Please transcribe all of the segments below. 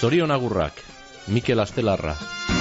Zorion agurrak, Mikel Astelarra.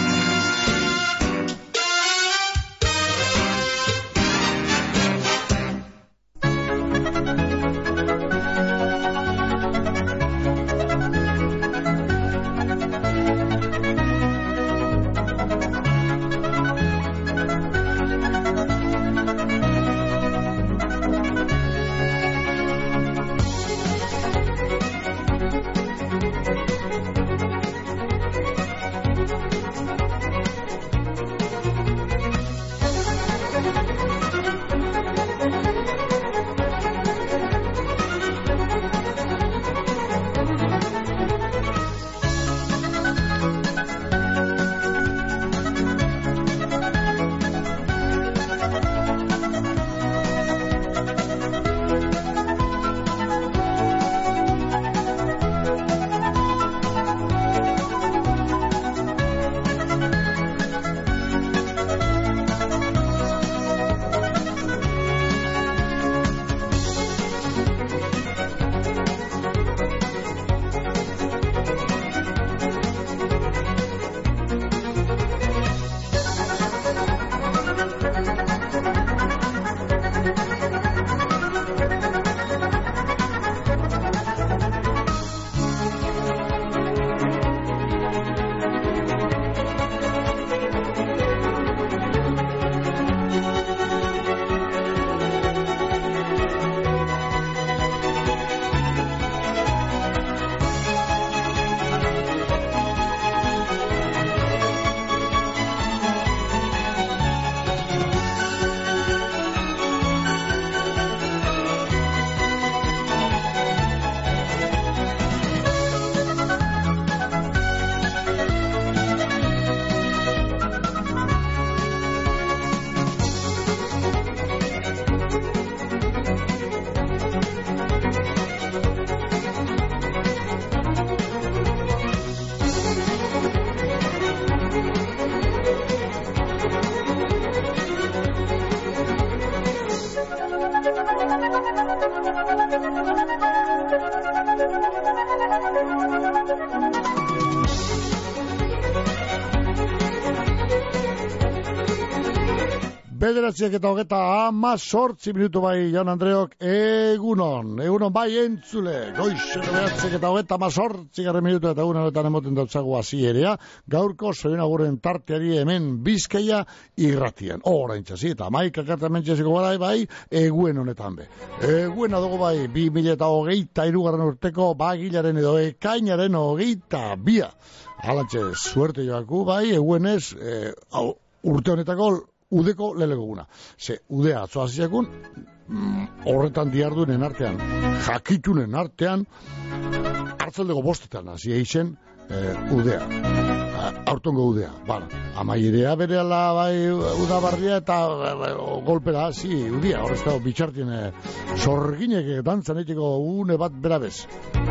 Bederatziak eta hogeta 18 minutu bai, Jan Andreok, egunon bai entzule, goizeko bederatziak eta hogeta 18 minutu eta egun honetan emoten dautzagu hasierea, gaurko zoin agurren tarteari hemen Bizkaia irratian. Orain txasi, eta maikak hartamentxeziko gara bai, eguen honetan be. Eguen adugu bai, 2023 urteko bagilaren edo ekainaren 22. Alantxe, suerte joaku bai, eguenez, urte honetako udeko lelegoguna. Ze, udea atzoaziakun, horretan diardunen artean, jakitunen artean, hartzaldeko bostetan, hasi eixen, udea. Aurtongo udea. Bala, amairea bereala bai udabarria eta golpera, zi, udea. Horrez dago, bitxartien sorginek dantzan eiteko une bat berabez.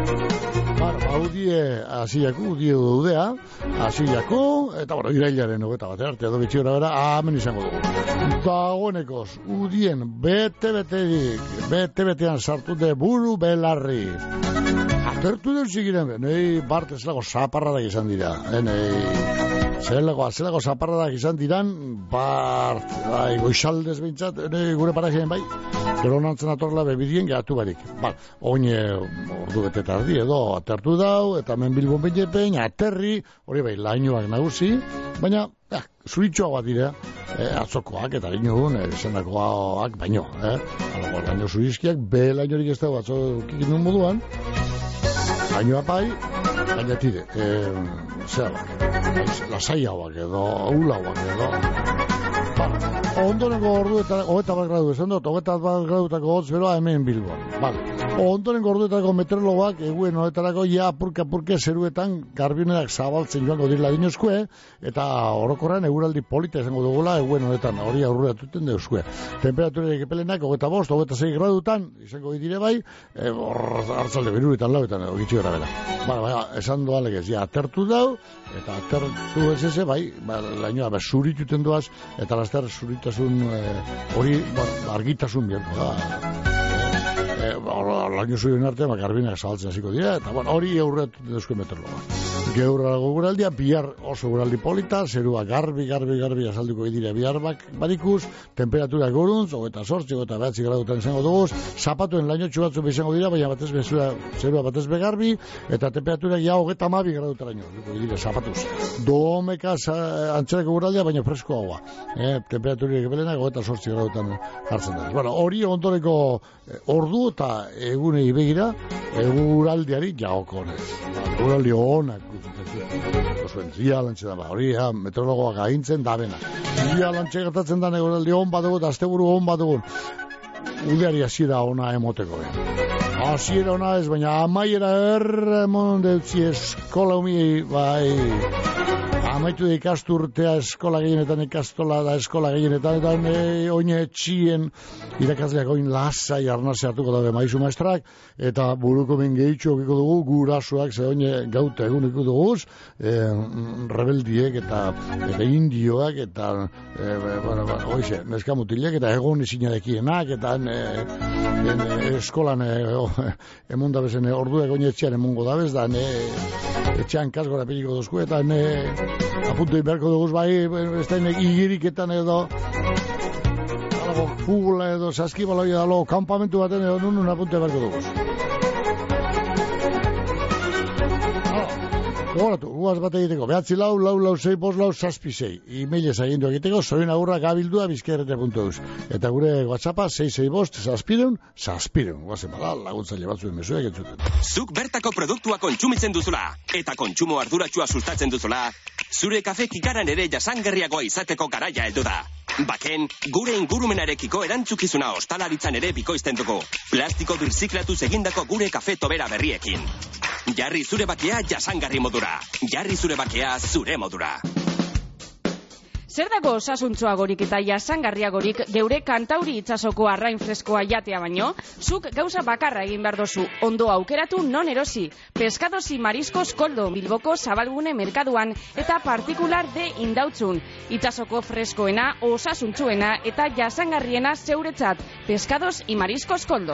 Udie hasiako, udea, hasiako, eta bueno, irailaren hogeta bat, arte edo bitxiora bera, hemen izango dugu. Dagoenekoz, udien bete-betean sartu de buru belarri. Atertu dut zigiren, nahi Bart zelako zaparradak izan dira, zelako zaparradak izan diran, Bart, bai, goizaldez behintzat, gure parajien bai, gero nantzen atorla bebidien gehatu barik. Oin ordu bete tardi edo atertu dau, eta hemen Bilbon behinepen, aterri, hori bai, lainoak nagusi, baina, zuritxoagoak dira, atzokoak eta lainoen, esandakoak baino, laino zurizkiak, lainorik ez dago atzokik nun moduan, lainoa bai, baina tire, lasaiagoak edo, aulauak edo, ondorengo orduetako, 21 gradu esan dut, 21 gradutako hotz beroa hemen Bilbon. Ondorengo orduetako meteorologoak eguen honetarako ja apurka zeruetan garbionerak zabaltzen joango direla dinozkue, eta orokorrean eguraldi polita izango dugula eguen honetan, hori aurrera tuten deuzkue. Temperaturek epelenak 25, 26 gradutan izango dire bai, hartzalde beruretan lauetan, gitxi gara bera. Esan doa legez, ja atertu dau, eta atertu ez eze, bai, lainoa zurituten duaz, eta laster zuritasun hori argitasun bianko da. Laino zuen artean, garbinak zabaltzen hasiko dira, eta hori aurretu duzko meteorologa. Gaur guraldia, bihar oso guraldi polita, zerua garbi azalduko dira bihar barikuz, temperatura goruntz, 28, 29 gradutan izango duguz, zapatuen lainotxu batzu izango dira, baina batez zerua batez garbi, eta temperatura ja 32 gradutaraino, dira zapatuz. Domeka antzerako guraldia, baina fresko haua. Temperaturik belenak 28 gradutan hartzen da. Bueno, hori ondoreko ordu eta egunei begira, guraldiari jaoko honez. Guraldi honak. Zia lantxe da, hori meteorologoak agintzen da bena. Zia lantxe gertatzen da negoraldi hon bat dugu eta asteburu hon bat dugu. Udeari hasiera ona emoteko. Hasiera ona ez, baina amaiera erremon deutzi eskola humiei, bai... Amaitu da ikasturtea eskola gehienetan ikastola da eskola gehienetan eta oine txien irakasleak oin lasai arnase hartuko dabe maizu maestrak eta buruko ben gehitxo okiko dugu gurasoak ze oine gauta eguniko duguz rebeldiek eta indioak eta oize, neskamutilek eta egon izinadekienak eta eskolan emonda bezen orduak oine etxean emongo dabez da etxean kasgora piliko duzku eta apuntu inberko duguz bai, ez da igiriketan edo fugula edo saskibaloi edo kampamentu baten edo nun apuntu inberko duguz. Gogoratu, guaz bat egiteko, 9-4-6-5-6, e-mailez agindu egiteko, soinagurra@gabildua bizkairrete.eus. Eta gure WhatsAppa 665-6spireun, guazen bada, laguntzaile batzuen mezuek entzuten. Zuk bertako produktua kontsumitzen duzula, eta kontsumo arduratxua sustatzen duzula, zure kafe kikaran ere jasangarriagoa izateko garaia heldu da. Baken, gure ingurumenarekiko erantzukizuna ostalaritzan ere bikoizten dugu. Plastiko birziklatuz egindako gure kafe tobera berriekin. Jarri zure bakea jasangarri modura. Jarri zure bakea zure modura. Zer dago osasuntsuagorik eta jasangarriagorik geure Kantauri itsasoko arrain freskoa jatea baino? Zuk gauza bakarra egin behar dozu, ondo aukeratu non erosi. Pescados y Mariscos Koldo, Bilboko Zabalgune merkaduan eta partikular de Indautzun. Itsasoko freskoena, osasuntsuena eta jasangarriena zeuretzat. Pescados y Mariscos Koldo.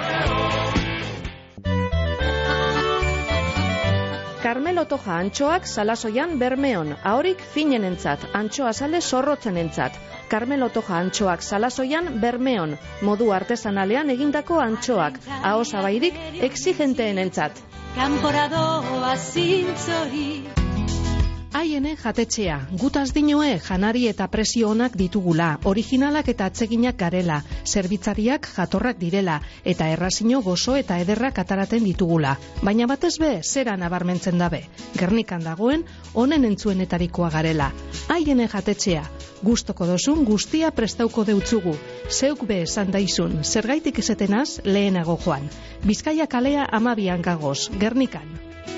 Carmelo Toja antxoak Salasoian Bermeon, ahorik finenentzat, antxoa sale zorrotzenentzat. Carmelo Toja antxoak Salasoian Bermeon, modu artesanalean egindako antxoak, ahosabairik exigenteenentzat. Kanporadoa zintzori. Haiene jatetxea, gutaz dinoe janari eta presio onak ditugula, originalak eta atseginak garela, zerbitzariak jatorrak direla, eta errazino gozo eta ederrak ataraten ditugula. Baina batez be, zera nabarmentzen dabe. Gernikan dagoen, honen entzuenetarikoa garela. Haiene jatetxea, gustoko dozun guztia prestauko deutzugu. Zeuk be esan daizun, zergaitik esetenaz lehenago joan. Bizkaia kalea 12an gagoz, Gernikan.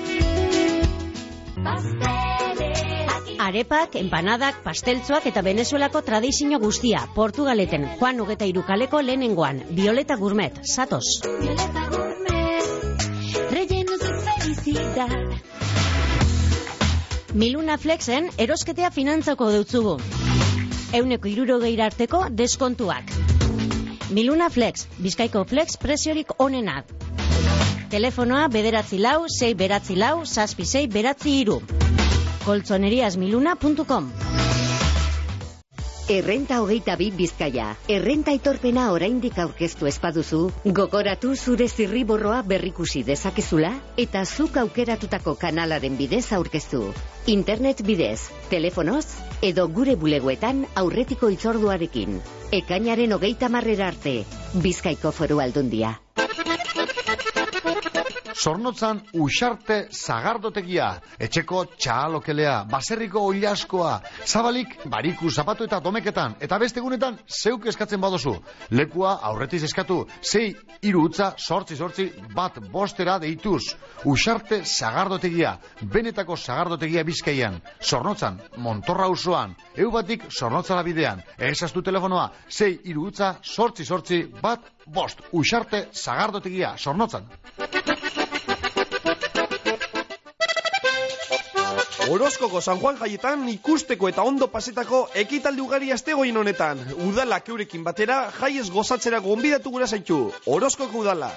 Arepak, empanadak, pasteltzoak eta Venezuelako tradizio guztia. Portugaleten, Juan 23 kaleko lehenengoan. Violeta Gourmet, zatoz. Violeta Gourmet, rellenos de felicidad. Miluna Flexen erosketea finantzako deutzugu. 160 arteko deskontuak. Miluna Flex, Bizkaiko Flex preziorik onenak. Telefonoa 946-646-663. Koltzoneriasmiluna.com. Errenta 22 Bizkaia. Errenta aitorpena oraindik aurkeztu espaduzu, gogoratu zure zirriborroa berrikusi dezakezula eta zuk aukeratutako kanalaren bidez aurkeztu. Internet bidez, telefonoz edo gure bulegoetan aurretiko hitzorduarekin. Ekainaren 30 arte, Bizkaiko Foru Aldundia. Zornotzan Uxarte Zagardotegia, etxeko txalokelea, baserriko oilaskoa, zabalik bariku zapatu eta domeketan, eta beste egunetan zeuk eskatzen badozu. Lekua aurretiz eskatu, 6-8-8-8-1 deituz. Uxarte Zagardotegia, benetako Zagardotegia Bizkaian. Zornotzan, Montorra auzoan, eubatik Zornotzara bidean. Ezaztu telefonoa, 6-8-8-8-1 Uxarte Zagardotegia, Zornotzan. Orozkoko San Juan jaietan ikusteko eta ondo pasetako ekitaldi ugari astegoien honetan. Udalak eurekin batera jaiez gozatzera gonbidatu gura zaitu. Orozkoko udala.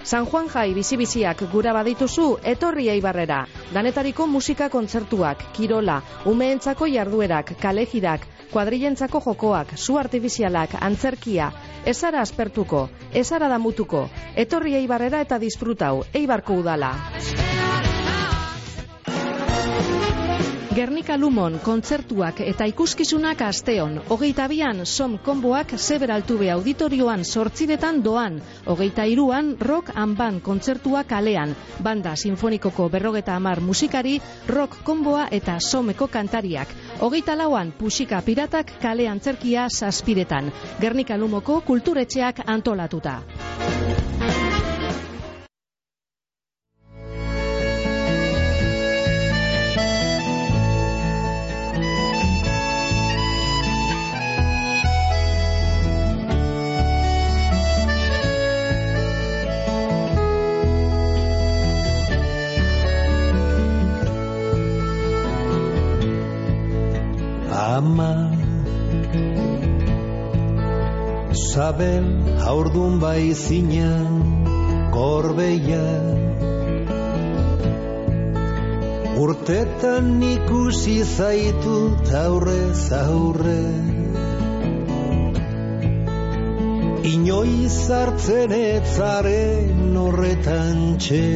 San Juan Jai bizi-biziak gura badituzu, etorri Eibarrera. Danetariko musika kontzertuak, kirola, umeentzako jarduerak, kalejirak, kuadrillentzako jokoak, su artifizialak, antzerkia. Ez zara aspertuko, ez zara damutuko. Etorri Eibarrera eta disfrutau, Eibarko udala. Gernika Lumon, kontzertuak eta ikuskizunak asteon. 22an Som Konboak Zeberaltube auditorioan 8 doan. 23an Rock and Band kontzertua kalean. Banda sinfonikoko 50 musikari, rock konboa eta someko kantariak. 24an Puxika Piratak kale antzerkia 7. Gernika Lumoko kulturetxeak antolatuta. Ama Sabel haurdun bai zinan Gorbeia Urtetan ikusi zaitut aurrez aurre Inoiz hartzen etzaren horretan txe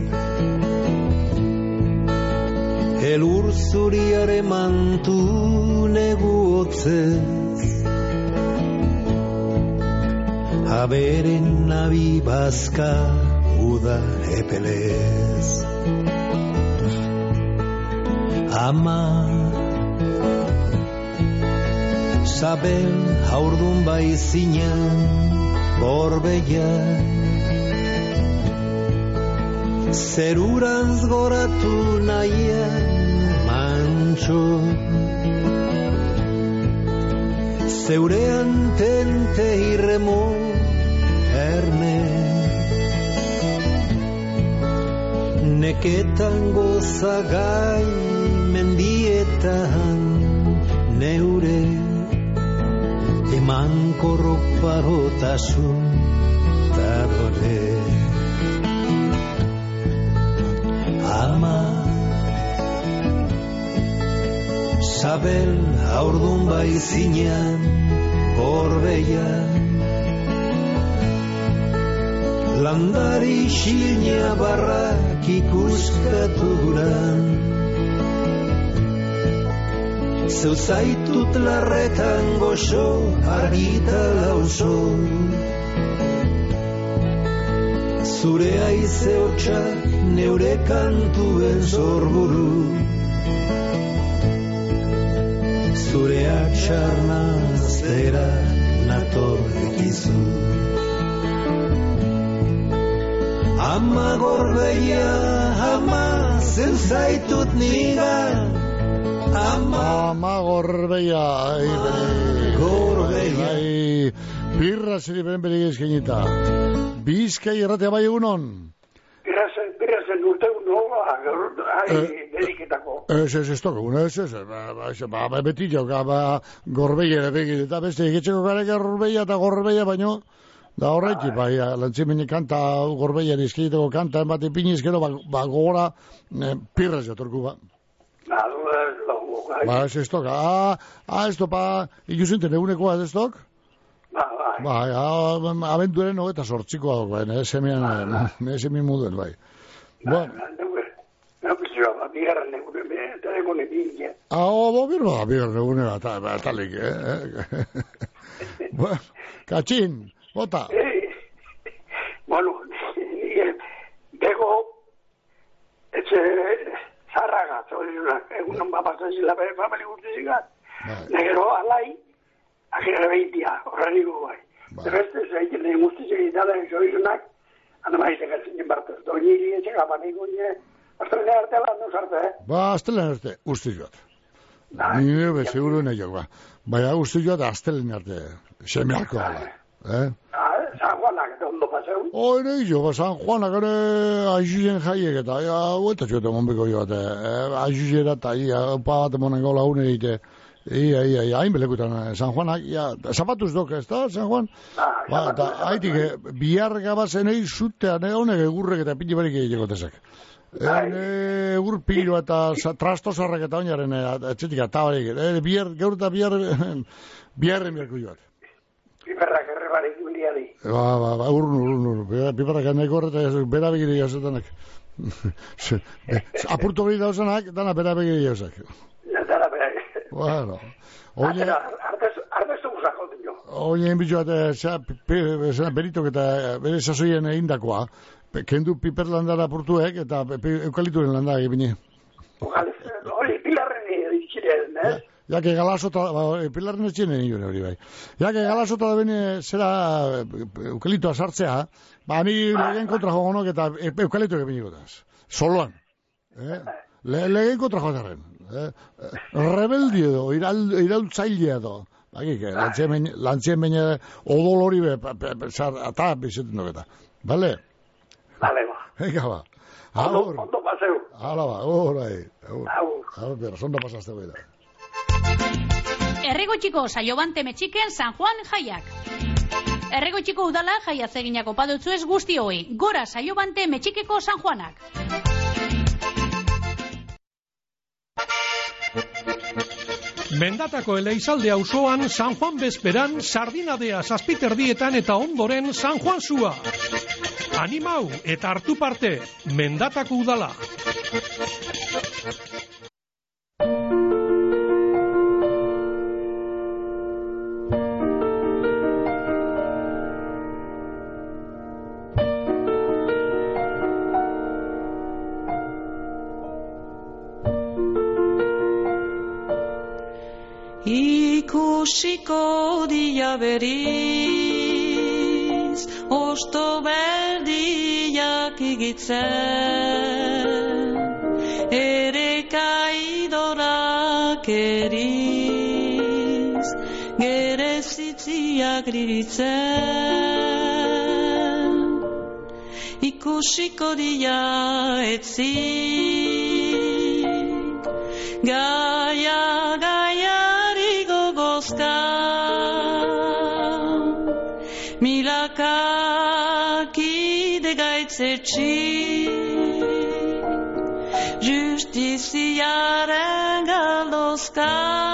Elur zuriare mantu neguotzez Aberen nabi bazka uda epelez Ama Sabel haurdun bai zinan Gorbeia Zerurantz goratu nahian mantxo Zeurean tente irremo erne Neketan gozagai mendietan neure Emankorrok parotasun tabore Ama Sabel haurdun bai zinan Gorbeia Landari xilina barrak ikuskatu guran Zeu zaitut larretan goxo argita lauso Zure aize hotxak neure kantuen zorburu Zure atxarnaztera natorrekizu Ama Gorbeia, ama zeu zaitut nigan Ama Gorbeia Gorbeia Birra ziri beren berik ezkenita Bizkai erratea bai egunon Birrazen urte deliketako. Ez toka, beti joka, Gorbeia ere begit, eta beste egetxeko gareka Gorbeia eta Gorbeia baino, da horretik, bai, lantzimeni kanta, Gorbeia izkideteko kanta, bat ipiniz gero, gogora, pirraz jatorku, ba. Ez toka, ez topa, ikusinten egunekoa, ez tok? Abenturen hogeta sortzikoa dok, bai, nese mi muduen, bai. Bigarren egune, eta egune bine. Bigarren egune, talik, Katxin, bota. Bueno, bego, etxe, zarragat, egunon bapazan zila bere famili guztizikat. Negero, alai, ajera behitia, horreniko bai. Beste, zaiten egin guztizik eta zoizunak, anamaitek atzinen bartez. Doñiri etxekapaniko nire, Astelen arte lan duz arte, Astelen arte, uste joat. Nire be, seguro nahiak, Baina uste joat, astelen arte, semearko ala. San Juanak, eta ondo paseu? Nahi jo, San Juanak, aizuzen jaiek eta, hueta joate monbeko joate, aizuzera eta, upa bat emonen gola une egite, hain belekutan San Juanak, zapatuz dok, ez da, San Juan? Eta haitik, bihar gabazenei zutean, honek egurrek eta pili barik egiteko tezak. Egur piloa eta trastosarrak eta oinaren etxetik eta barik. Gaur eta biharren biharko joat. Piperrak errebarik biliari. Urrun. Piperrak nahi gorreta, bera begiri jauzetanak. Apurtu hori dauzanak, dana bera begiri jauzak. Dana bera begiri. Bueno. Ardestu guzako dino. Oien bitxoat, beritok eta bere sasoien egindakoa. Kendu piperlandara apurtuek eta eukalituren landara egin. Hori, pilarren itxiren, que galasota, pilarren etxinen egin hori bai. Que galasota da bene zera eukalitoa sartzea, ni legen kontra jogonok eta eukalituak egin gotaz. Soloan. Legen kontra jogarren. Rebeldi edo, iraultzailea edo. Lantzien baina odol hori eta bizetan duketa. Bale? Bale, ba. Ega ba. Ondo paseu. Hala ba, orai. Pero sonda pasaste bai da. Erregotxiko saiobante metxiken San Juan jaiak. Erregotxiko udala jaia zeginako padutzu ez guzti hoi. Gora saiobante metxikeko San Juanak. Mendatako Eleizalde auzoan San Juan bezperan sardinadea zazpiterdietan eta ondoren San Juan zua. Animau eta hartu parte, Mendatako udala. Ikusiko dia beriz, osto berdiak igitzen, ere kaidorak eriz, gerezitziak riritzen. Ikusiko dia etzik, gaiari gogozka, milaka kide gaitzetxik, justiziaren galdozka.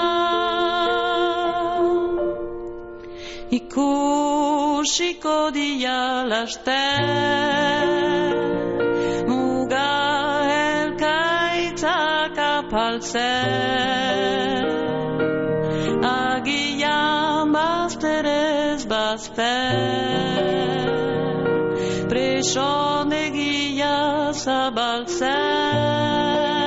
Ikusiko dia laster, muga elkaitzak apaltzen, agian bazterez bazter, presonegia zabaltzen.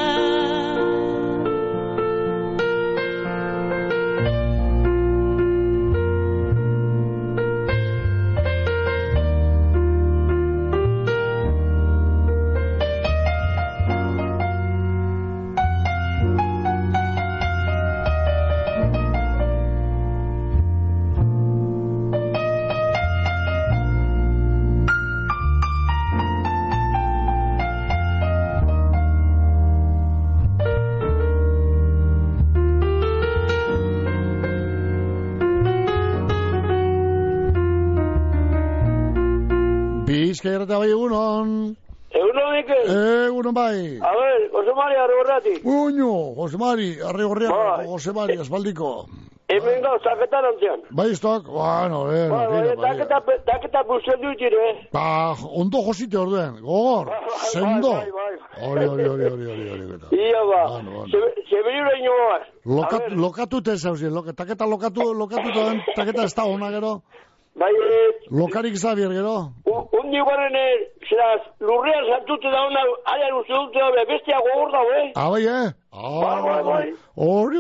Bizkaia bai egunon. Egunon, Mikel. Egunon bai. A ver, Jose Mari, Arrigorriati. Jose Mari, Arrigorriati, Jose Mari, espaldiko. Hemen gau, taketan antzian. Bai, estok, bueno, taketa puzten dutire. Ondo josite orduen, gogor, sendo. Hori. Ia ba, Severino inoaz. Lokatute zauzien, taketa taketa ez da hona gero. Bai, lokarik zabier gero. Undi guaren, lurrean zartute da hona, aian uste dute da, bestia gogor da, bai, Bai. Hori.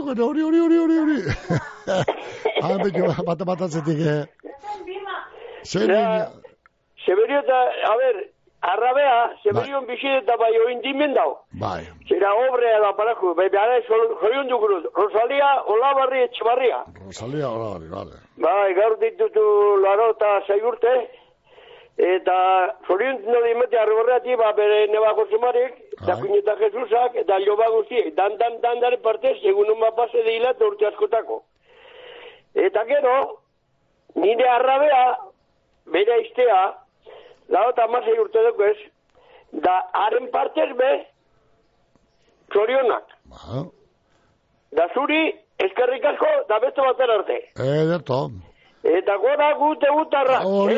Batatzetik, Severio eta, a ver, arrabea, Severion biziteta bai oindimen dau. Bai. Zera obrea da paraku, bai, behar jorion dukuruz. Rosalia Olabarri Etxebarria. Vale. Bai, gaur ditutu laro eta 6 urte, eta jorion dimete Arrigorriati, bere neba Jose Marik, eta Kuñeta Jesusak, eta Loba guztiek, dandaren partez, egun homa pase deila urte askotako. Eta gero, nire arrabea, bere aiztea, laota amasei urte dugu ez, da haren partez be, zorionak. Da zuri, eskerrik asko, da beste bater arte. Ederto. Eta gora gute gutarra. Hori.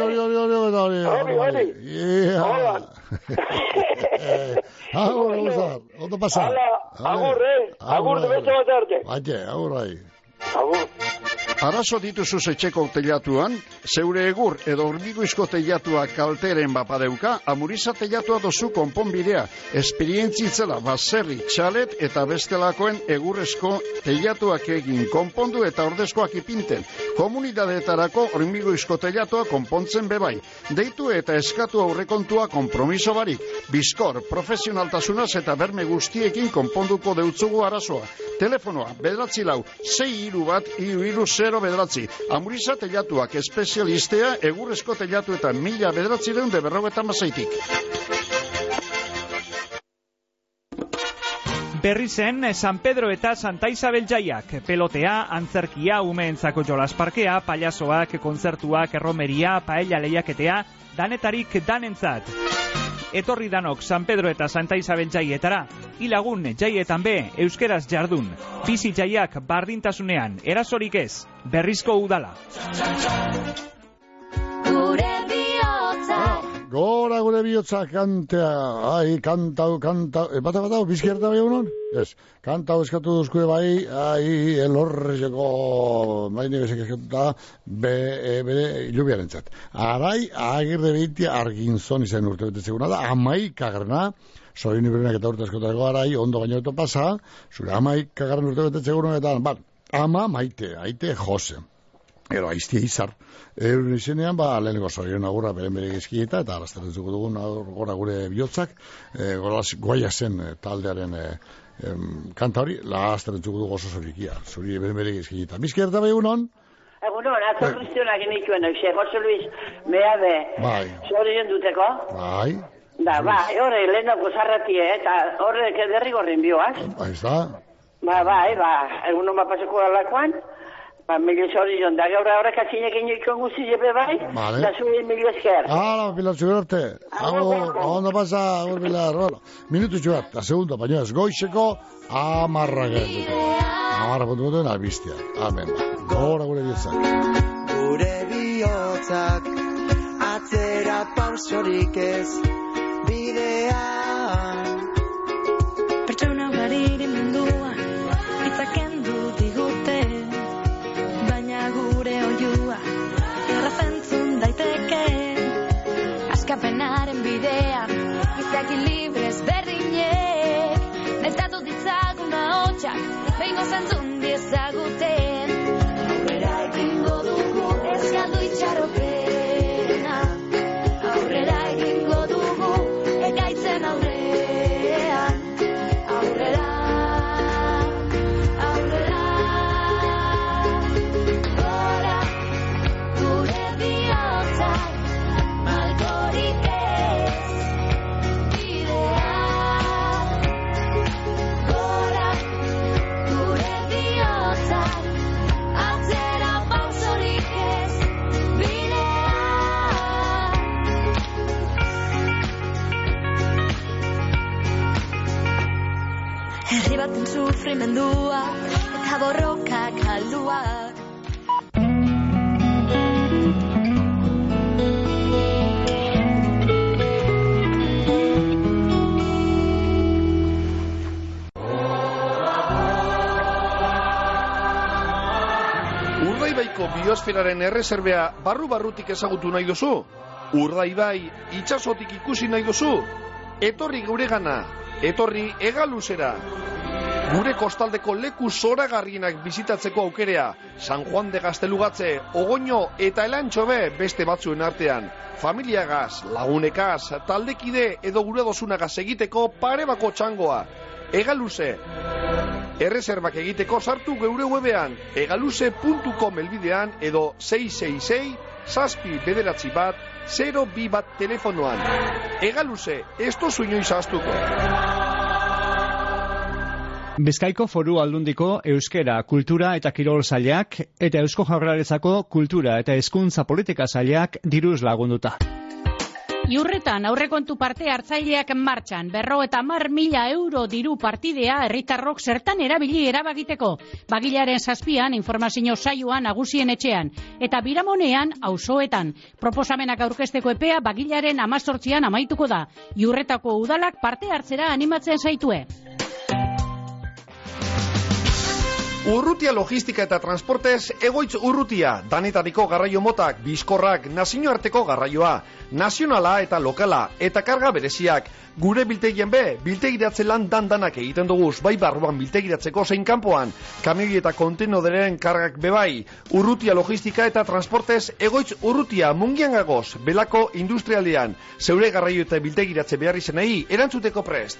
Agur, Guzar, ondo pasa. Agur, de beste bater arte. Baite, agur, Agur. Arazo dituzu etxeko teilatuan, zeure egur edo hormigoizko teilatua kalteren bapadeuka, Amuriza teilatua dozu konponbidea, esperientzitzela baserri, txalet eta bestelakoen egurrezko teilatuak egin konpondu eta ordezkoak ipinten. Komunidadeetarako hormigoizko teilatua konpontzen bebai. Deitu eta eskatu aurrekontua konpromiso barik. Bizkor, profesionaltasunaz eta berme guztiekin konponduko deutzugu arazoa. Telefonoa, 9-4-6-1-3-0 Amuriza teilatuak espezialistea egurrezko teilatu eta 1956-tik. Berri zen San Pedro eta Santa Isabel jaiak, pelotea, antzerkia, umeentzako jolasparkea, payasoak, kontzertuak, erromeria, paella lehiaketea, danetarik danentzat. Etorri danok San Pedro eta Santa Isabel jaietara, ilagun jaietan be, euskeraz jardun. Bizi jaiak bardintasunean, erasorik ez, Berrizko Udala. Gora gure bihotza kantea, kantau, bata, bizkierta bai honon? Ez, kantau eskatu duzkue bai, elorrezeko, maine bezek eskatuta, bere ilubiaren txat. Arai, Agirre Beitia Arginzon izan urte betetzeguna da, 11. Sorin Iberenak eta urte eskotako arai, ondo baino eto pasa, zure 11. urte betetzeguna eta, ama maite, aite Jose. Ero, aiztia izar. Euren izenean, leheneko Sorion agurra beren gizkieta, eta arazten dugu dugun gora gure bihotzak, goia zen taldearen kanta hori, arazten dugu oso zorikia, zuri beren gizkieta. Bizkerta bai egunon? Egunon, atzorrizionak genituen, Jose Luis Meade, Sorion duteko. Bai. Horre, lehenako zarratie, eta horre derrigorren bioaz. Ez da? Egunon pasako alakoan. Mila Sorion, da gaur horrek atzinekin joikon guzti jepe bai, da zuri mila esker. Pilar Zugarte. Ondo pasa, agur Pilar. Minutu txuat, da segundo, baina ez goizeko amarra gertuko. Amarra puntu albistia. Amen. Gora gure biotzak. Gure biotzak atzera pausorik ez bidean. Pertsona ugariren munduan itzaken du digute. Gure oiua errazentzun daiteke askapenaren bidea izaki librez berdinek neztatu ditzagun ahotsak behingo zentzun diezaguten aurrera egingo dugu ez galdu itxaropena aurrera egingo dugu ekaitzen aurrean aurrera herri baten sufrimendua eta borrokak alduak. Urdaibaiko biosferaren erreserbea barru-barrutik ezagutu nahi duzu? Urdaibai itsasotik ikusi nahi duzu? Etorri guregana, etorri Hegaluzera. Gure kostaldeko leku zoragarrienak bizitatzeko aukerea, San Juan de Gaztelugatze, Ogoño eta Elantxobe beste batzuen artean. Familiagaz, lagunekaz, taldekide edo gure dosunagaz egiteko parebako txangoa. Hegaluze. Erreserbak egiteko sartu geure webean, hegaluze.com elbidean edo 666-791-02 telefonoan. Hegaluze, ez tozu inoiz ahaztuko. Bizkaiko Foru Aldundiko Euskera, Kultura eta Kirol Sailak eta Eusko Jaurlaritzako Kultura eta Hezkuntza Politika Sailak diruz lagunduta. Iurretan aurrekontu parte hartzaileak martxan, 50.000 euro diru partidea herritarrok zertan erabili erabakiteko. Bagilaren 7an informazio saioan nagusien etxean eta Biramonean auzoetan. Proposamenak aurkezteko epea Bagilaren 18an amaituko da. Iurretako udalak parte hartzera animatzen zaitue. Urrutia logistika eta transportez egoitz urrutia, danetariko garraio motak, bizkorrak, nazioarteko garraioa, nazionala eta lokala, eta karga bereziak. Gure biltegien biltegiratze lan danak egiten duguz, bai barruan biltegiratzeko zein kanpoan, kamioi eta kontenoderen kargak bebai. Urrutia logistika eta transportez egoitz urrutia, Mungian gagoz, Belako industrialdean, zeure garraio eta biltegiratze behar izenei, erantzuteko prest.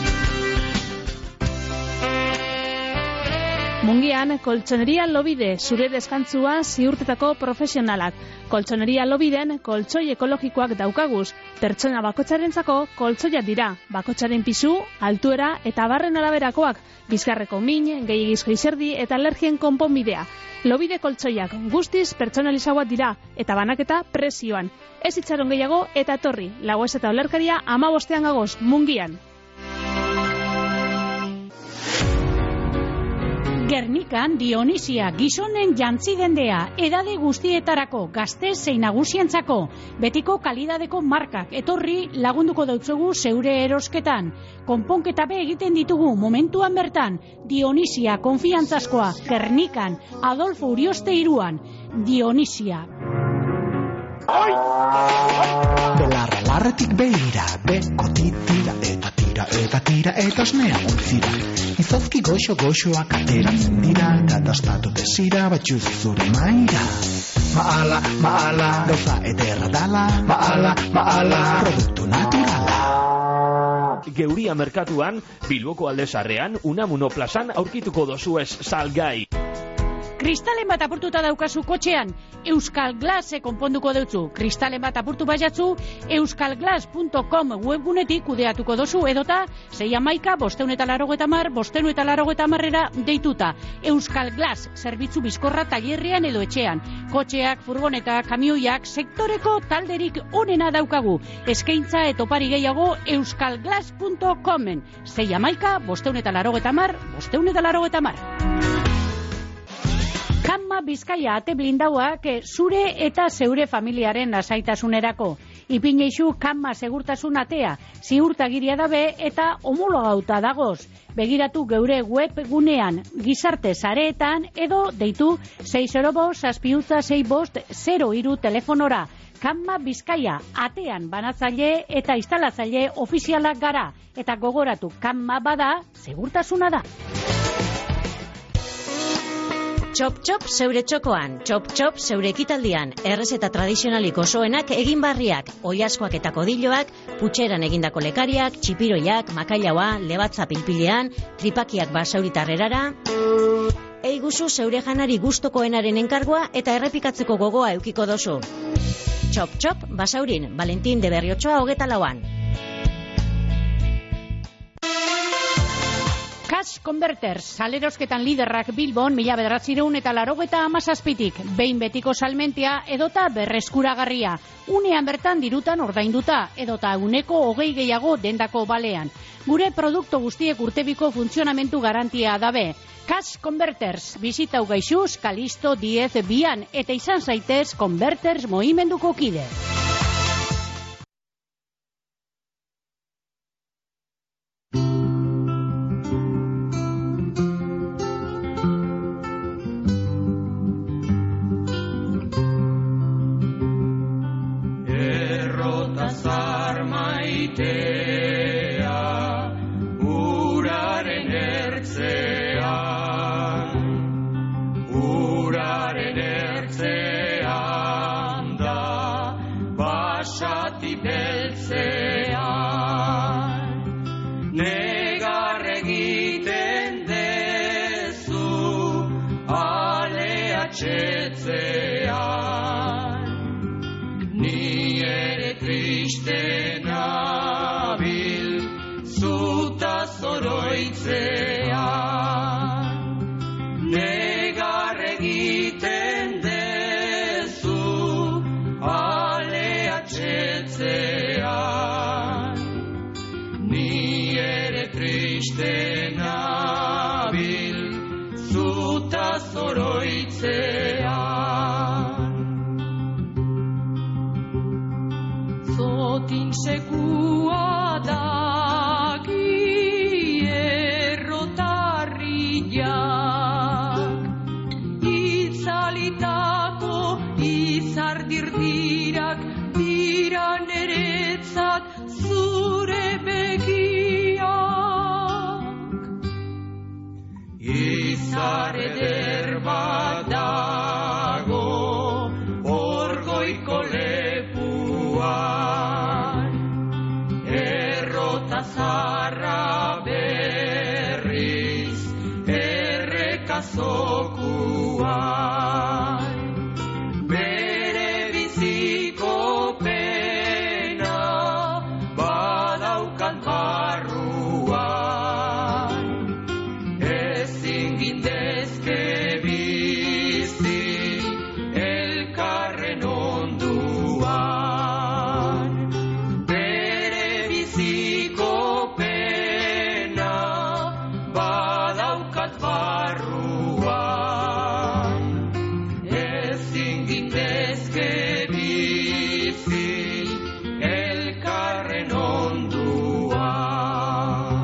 Mungian, Koltsoneria Lobide, zure deskantzua ziurtetako profesionalak. Koltsoneria Lobiden, koltsoi ekologikoak daukaguz. Pertsona bakotxarentzako koltsoiak dira. Bakotxaren pisu, altuera eta barren araberakoak. Bizkarreko min, gehiagizko izerdi eta alergien konponbidea. Lobide koltsoiak guztiz pertsonalizauak dira eta banaketa prezioan. Ez itxaron gehiago eta etorri. Lagoez eta olerkaria 15 gagoz, Mungian. Gernikan Dionisia, gizonen jantzidendea, edade guztietarako, gazte zein nagusientzako, betiko kalidadeko markak, etorri lagunduko dautzugu zeure erosketan. Konponketa be egiten ditugu momentuan bertan, Dionisia, konfiantzazkoa, Gernikan, Adolfo Urioste 3an, Dionisia. Belarra larretik behira, bekoti tira eta osnea guzira. Izozki goxoak ateratzen dira, katastatu desira, batxuz zure maira. Maala, gauza ederra dala, maala, produktu naturala. Geuria merkatuan, Bilboko Aldezarrean, Unamuno plazan aurkituko dozuez salgai. Kristalen bat apurtuta daukazu kotxean, Euskal Glass konponduko deutzu. Kristalen bat apurtu baiatzu, euskalglass.com webgunetik kudeatuko dozu edota 611-580-580 deituta. Euskal Glass, zerbitzu bizkorra tailerrean edo etxean. Kotxeak, furgoneta, kamioiak, sektoreko talderik onena daukagu. Eskaintza eta opari gehiago euskalglass.comen 611-580-580. Kanma Bizkaia ate blindauak zure eta zeure familiaren lasaitasunerako. Ipineixu Kanma segurtasun atea, ziurtagiria dabe eta homologauta dagoz. Begiratu geure webgunean, gizarte sareetan edo deitu 605-665-03 telefonora. Kanma Bizkaia atean banatzaile eta instalatzaile ofizialak gara. Eta gogoratu, Kanma bada, segurtasuna da. Txop zeure txokoan, txop zeure ekitaldian, errezeta tradizionalik osoenak egin barriak, oilaskoak eta kodiloak, putxeran egindako lekariak, txipiroiak, makailaua, lebatza pilpilean, tripakiak basauritarrerara. Eiguzu zeure janari gustokoenaren enkargoa eta errepikatzeko gogoa eukiko dozu. Txop, basaurin, Valentin de Berriotxoa 24an. Cash Converters, salerosketan liderrak Bilbon 1987tik, behin betiko salmentea edota berreskuragarria. Unean bertan dirutan ordainduta edota uneko 20 gehiago dendako balean. Gure produktu guztiek urtebiko funtzionamentu garantia dabe. Cash Converters, bizitau gaixuz, Kalisto 10 bian eta izan zaitez Converters mohimenduko kide. Triste nabil, zuta zoroitzea. oroitzean. Zotin sekua daki errotarriak, itzalitako izardirdirak dira neretzat zure begiak. Izar eder bat dago orgoiko lepuan, errota zarra berriz errekazokuan. Bere biziko pena badaukan barruan, ezin gindezke bizi elkarren onduan. Bere biziko pena badaukat barruan, ezin gindezke bizi elkarren onduan.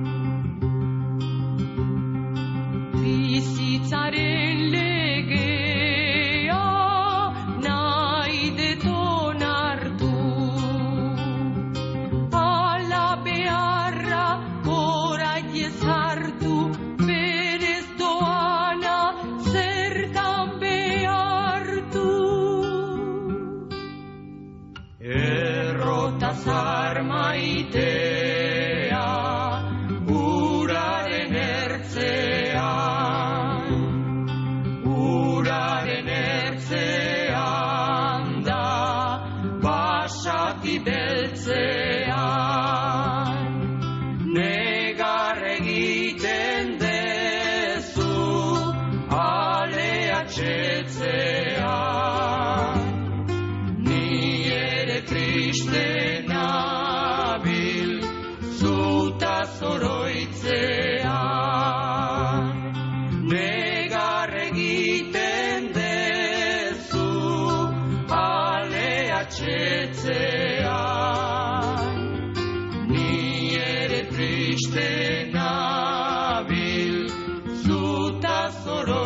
Bizitzaren legea nahi deton hartu, ala beharra orain ezartu, berez doana zertan behartu. Errotazar maitea uraren ertzean, uraren ertzean da basati beltzean. Negar egiten dezu aleatxetzean, ni ere triste nabil zutaz oroitzean. Negar egiten dezu aleatxetzean, ni ere triste nabil zutaz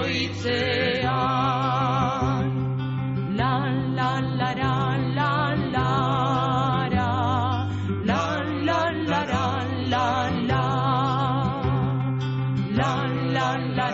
oroitzean. La la la la la la la la la la la la la la la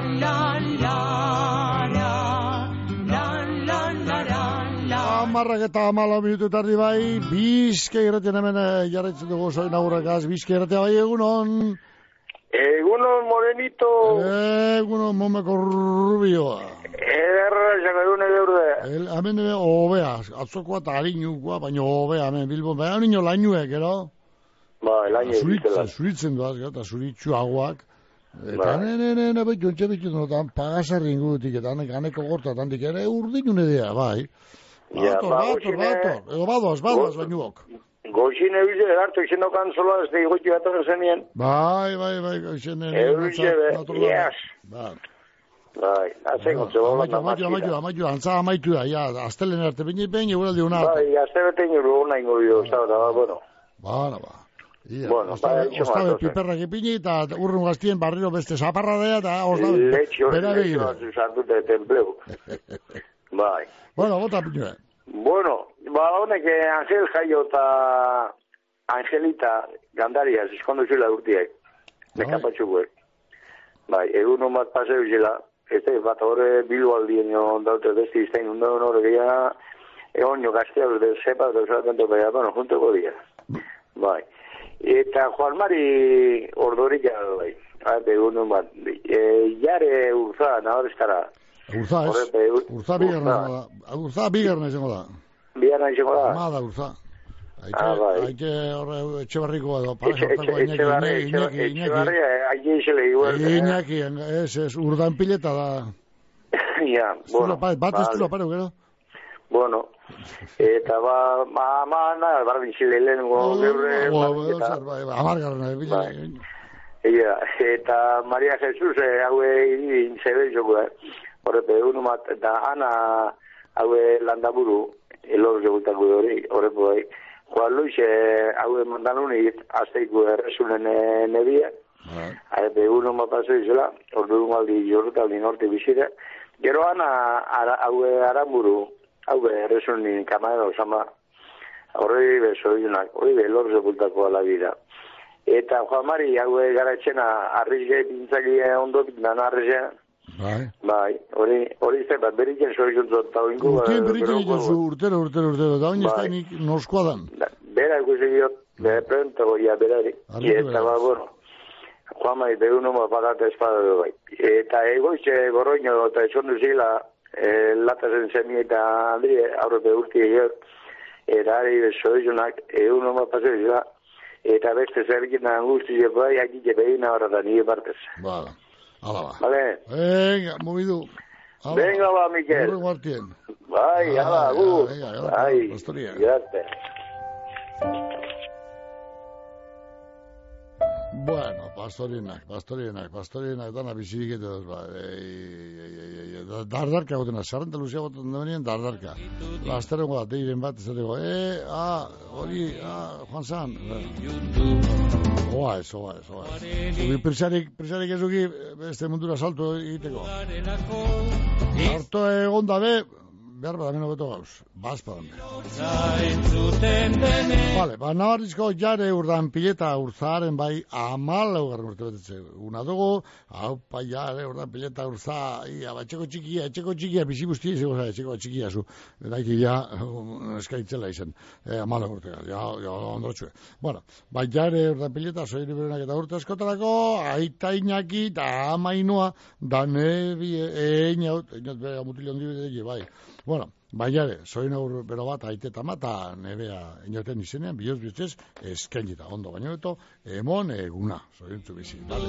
Amarrak eta 14 minutu tardi bai, Bizkai irratian hemen jarraitzen dugu zoin aurrekaz, Bizkai irratia bai, egunon. Egunon, Morenito. Egunon, momeko rubioa. Ederra, jakarune geurde. Hemen obea, atzokoa eta harinukoa, baina obea, hemen Bilbon, baina niño lainuek, ero? Ba, lainu egitela. Zuritzen duaz, eta zuritxuagoak. Eta nene, bai, jontxe bituten, pagasarri ingurutik, eta ganeko gortatantik ere urdinune dira, bai. Bator, edo badoaz, bainuok. Goxin ebize, hartu izenokan zola, ez da igoitu atorra zenien. Bai, goxin ebize, yes. Bai, hazen gontze, amaitu, antza amaitu da, ja, aztelen arte behin, eguraldi una. Bai, azte bete inuru hona ingo bio, bueno. Ba. Ostabe piperrak ipini eta urrun gaztien barriro beste zaparradea eta ostabe bera begira. Letxo sartute templeu. Bai. Bueno, bota pinue. Bueno, honek Angel Jaio eta Angelita Gandarias eskondu zela urtiek. Nekapatxukuek. Bai, egun bat paseu zela. Este bat horre bilualdien daute besti iztain undaun horrek ya egon jo gazteak de sepa de usatentu beha, bueno, juntoko dira. Bai. Eta Juan Mari ordorik bai. Egun bat. Jare urza, nahor eskara. Urza bigarna izango da. Bigarna izango da? Amada urza. Haite horre etxebarriko edo Iñaki, ez, urdan pileta da. Ja, bueno. Bat ez dula pareu, gero? Bueno, eta nahi, barbin zile lehenengo geure... Amargarren, eta Maria Jesus, haue inzebe joko, Horrepe, egun bat, eta ana haue landaburu, elor jogutako hori, horrepo, Juan Luis, haue mandanunit, azteiku errezunen nebia, egun bat paseo izela, ordu aldi jorrutaldi norte bizire, gero ana haue aramburu, haue errezunen kamadero zama, horri bezoiunak, hori elor jogutako alabira. Eta Juan Mari, haue garatxena, arrizge pintzaki ondotik, dan arrizge, bai, hori izte bat, beriken zoizuntzot, eta oinku... Urtien beriken ikusu, urtero, da oin ez da nik noskoadan. Bera ikusi diot, pronto goia berari, eta ba, bueno, Juan Mari, begun homo patata espada du bai. Eta egoitxe gorroino, eta esondu zila, latazen zemi eta Andrie, aurrepe urti egiot, eta ari zoizunak, egun homo paseo zila, eta beste zerkin angustia bai, akitxe behina horretan, nire partez. Bala. Hala ba. Vale. Venga, movidu. Venga, va, Miquel. Urren guartien. Bai, hala, gu. Bai, pastoria. Gracias. Bueno, pastorienak, dana bizirik eta dardarka gotena, sarrenta luzea goten demenien dardarka. Lasterengo bat, deiren bat, ezateko, hori, Juan San. Oa ez. Presarik ezuki, beste mundura salto egiteko. Harto egon dabe, behar bada meno beto gauz, bazpadan. Vale, nabarrizko jare urdan pileta urzaren bai 14 urte betetze. Una dugu, haupa jare urdan pileta urza, etxeko txikia, bizi guztia izego za, etxeko txikia zu. Daiki ja, eskaitzela izen, 14 urte, ja ondotxue. Bueno, bai jare urdan pileta, soiri berenak eta urte askotarako, aita inaki eta amainua, da nebi einaut bera mutilion dibideki, bai. Bueno, baiare, soin aur bero bat aiteta mata nebea inoten izenean, bihotz bihotzez, eskainita, ondo baino beto, emon eguna, sointzu bizi, vale.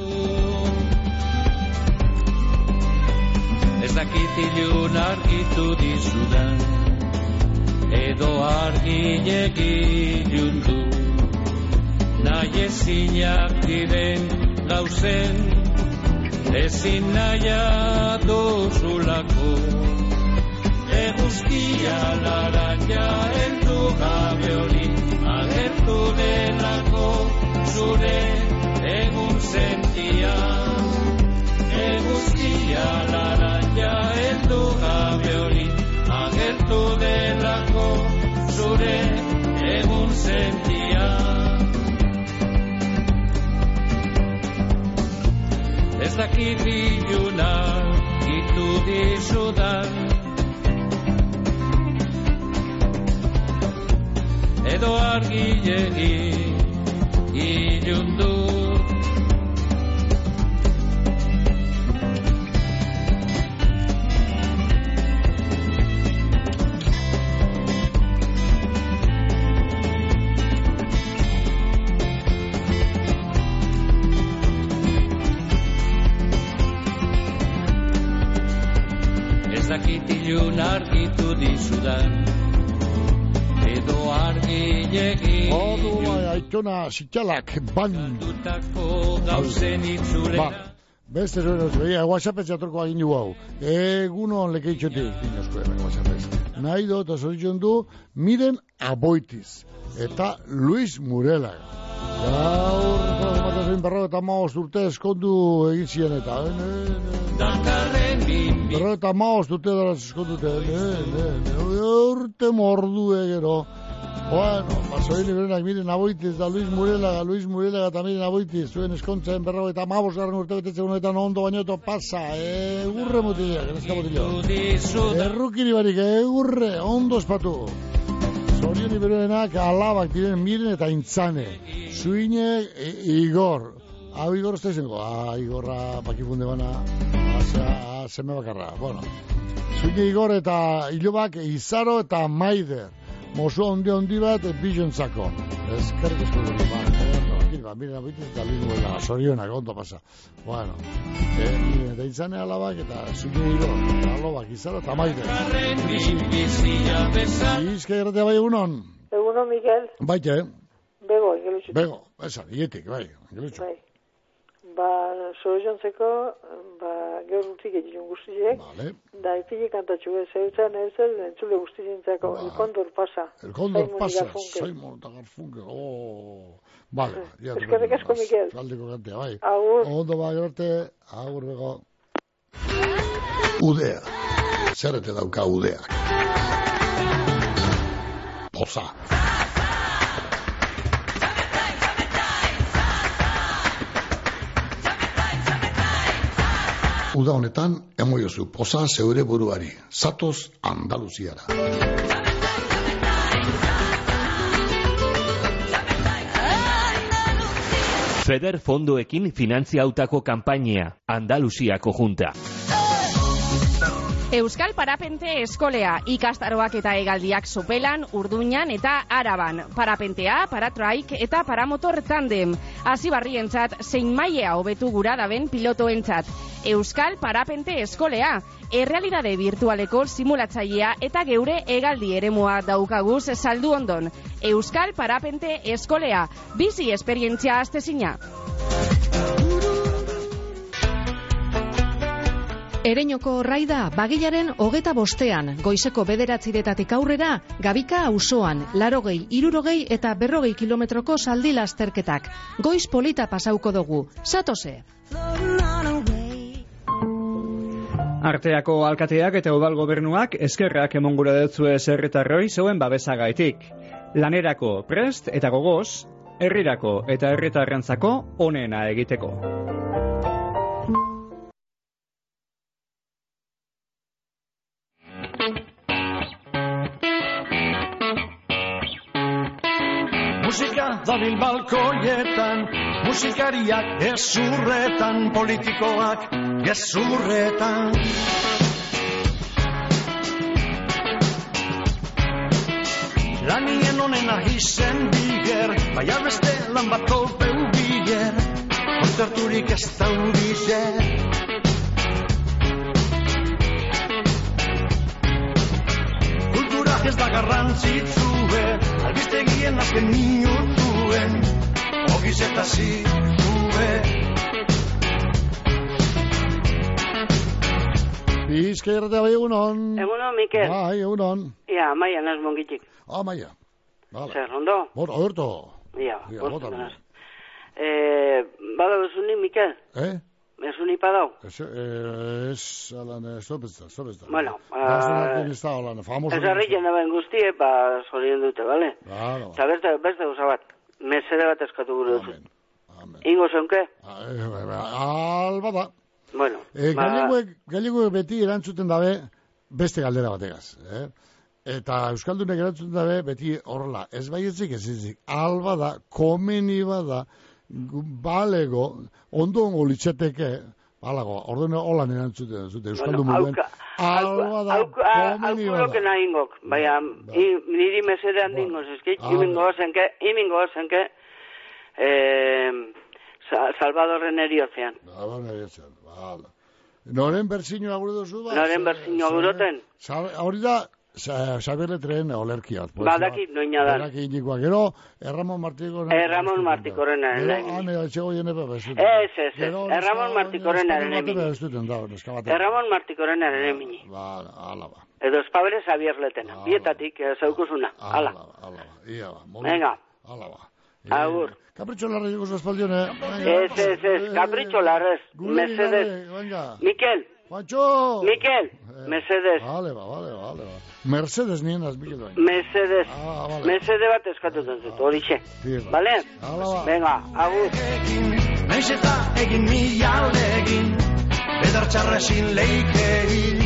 Ez dakit ilun argitu dizudan, edo arginek ilundu, nahi ezinak diren gauzen, ezin naia dozulako. Eguzkia laranja heldu gabe hori, agertu delako zure egun sentia. Eguzkia laranja heldu gabe hori, agertu delako zure egun sentia. Ez dakit iluna itu dizudan, edo argilegi ilundu. Ez dakit ilun argitu dizudan, edo argilegi aitona zitxalak ban gauzen itzulena. Beste zuen WhatsApp-ez jatorko agin du hau. Egunon lekeitxotik, nahi do eta zoritzen du Miren Aboitiz eta Luis Murelaga. Gaur, matazen berro eta maoz urte eskondu egin ziren eta berro eta maoz urte dara eskondute urte mordu egero. Bueno, pasoini berenak Miren Aboitiz da Luis Murelaga eta Miren Aboitiz zuen eskontzen berro eta maoz garren urte betetzen honetan ondo bainoto pasa, egurre mutilak, eneska mutilak. Errukiri barik, egurre, ondo espatu. Zorioni berenak alabak diren Miren eta Intzane. Zuine Igor. Hau Igor ez da izango? Igorra bakifunde bana. Zeme bakarra. Bueno. Zuine Igor eta Ilobak Izaro eta Maider. Mosu handi bat bizontzako. Ezkerrik esko dut. Miren Aboitiz eta Luis Murelaga. Zorionak, ondo pasa. Bueno. Miren eta Intzane alabak eta Zuine Igor. Alobak Izaro eta Maider. Izka erratea bai egunon? Egunon, Miguel. Baite, Bego, ingelutxu. Bego, esan, ietik, bai, ingelutxu. Bai. Zorontzeko, gaur urtik egin guztiek, da ipile kantatxu zeutzen entzule guztientzako, El Condor pasa. El Condor pasa, Simon eta Garfunkel, Vale. Eskerrik asko, Mikel. Kaldeko kantea, bai. Agur. Ondo bai, orte, agur bego. Udea. Zerrete dauka udeak. Poza. Uda honetan, emoiozu, poza zeure buruari. Zatoz Andaluziara. Feder fondoekin finantziautako kanpainia, Andaluziako junta. Euskal Parapente Eskolea, ikastaroak eta hegaldiak Sopelan, Urduñan eta Araban. Parapentea, paratraik eta paramotor tandem. Hasibarrientzat zein mailea hobetu gura daben pilotoentzat. Euskal Parapente Eskolea, errealidade virtualeko simulatzailea eta geure hegaldi eremua daukaguz saldu ondon. Euskal Parapente Eskolea, bizi esperientzia astezina. Ereñoko raida, bagilaren 25ean, goizeko 9:00 aurrera, Gabika auzoan, 80, 60 eta 40 kilometroko zaldi lasterketak. Goiz polita pasauko dugu. Zatoze! Arteako alkateak eta udal gobernuak eskerrak emon gura dutzue herritarroi zeuen babesagaitik. Lanerako prest eta gogoz, herrirako eta herritarrentzako onena egiteko. Musika dabil balkoietan, musikariak gezurretan, politikoak gezurretan. Lanien onena izen biger, baina beste lan bat kopeu biger, kontzerturik ez daudizer. Kultura ez da garrantzitsue, albistegien azken minutuen, ogiz eta zitue. Bizkaierratea bai egunon. Egunon, Mikel. Bai, egunon. Ia, Maia naz mongitik. Maia. Vale. Zer, ondo? Oberto. Ia, bostu naz. Bada bezuni, Mikel? Bezuni padau? Ez, alan, sobezta. Bueno, famoso. ez harriken daben guztie, zorien dute, bale? Eta beste gauza bat, mesede bat eskatu gure dut. Ingo zenke? Alba da. Bueno, Galleguek beti erantzuten dabe beste galdera bategaz. Eta Euskaldunek erantzuten dabe beti horrela. Ez baietzik, ez ezik. Alba da, komeni bada, balego, ongo litzeteke, balago, ordene holan erantzuten zute, Euskaldun munduen. Alba da, komeni bada. Aukuroken ahingok, baina, niri mesedean dingoz, eskik, imingo zenke, Salvadorren eriozean. Bala. Noren berzinua gure duzu? Noren berzinua guroten? Hori da, Xabierletren olerkia. Badakit noina da. Badakit indikoa. Gero, Erramon Martikoren. Erramon Martikoren aren. Gero, ane, etxego jenepe bezuten. Ez. Erramon Martikoren aren emini. Erramon Martikoren aren emini. Ala ba. Edo espabere Xabierletena. Bietatik, zaukuzuna. Ala. Ia ba. Venga. Ala ba. Agur. Kapritxo larra dugu zazpaldion, Ez, kapritxo larrez. Mesedes. Mikel. Juancho. Mikel. Mesedes. Vale. Mercedes nien az Mikel bain. Mesedes. Mesede bat eskatutzen zut, horixe. Vale? Venga, agur. Naiz eta egin mila legin, bedar txarresin leikein.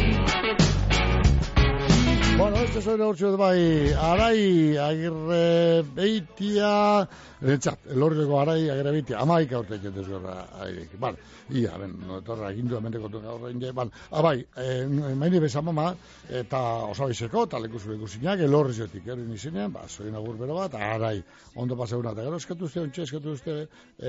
Bueno, este soy Neurtxo de bai, Arai, Agirre, Beitia, elorreko Arai, Agirre, Beitia, 11 urte jentez gorra, Vale, ia, torra, egindu amente kontu gaur egin, bai, maini bezamama, eta osabizeko, eta lekusinak, elorri zetik, erin izinean, zoin agur bero bat, Arai, ondo paseuna, eta gero eskatu uste,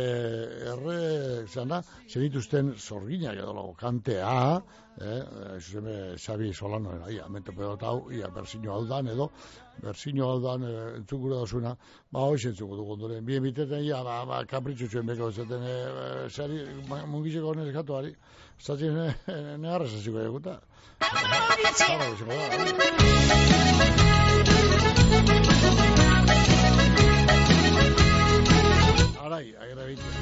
zena, zenituzten zorginak edo lago, kantea, Xabi Solano, ia, mente pedotau, ia, bersin berzino hau dan edo, berzino hau dan entzukura dozuna, hoxe entzuko dugu ondoren. Bien biteten, kapritxutxuen beko zaten, sari, mungizeko honez jatuari, zaten negarra zaziko eguta. Arai, agerra bitu.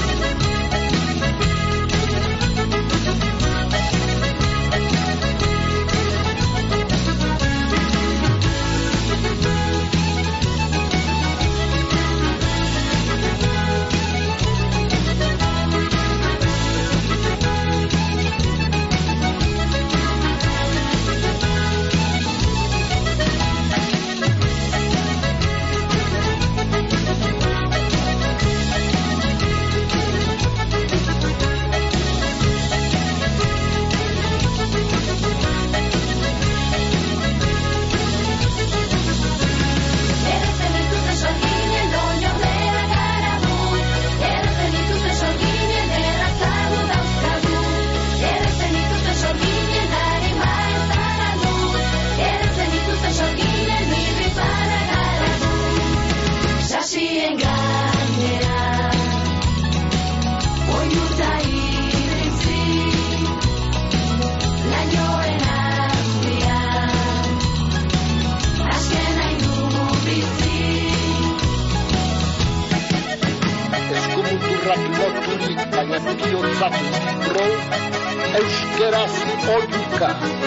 Euskeraz oiuka.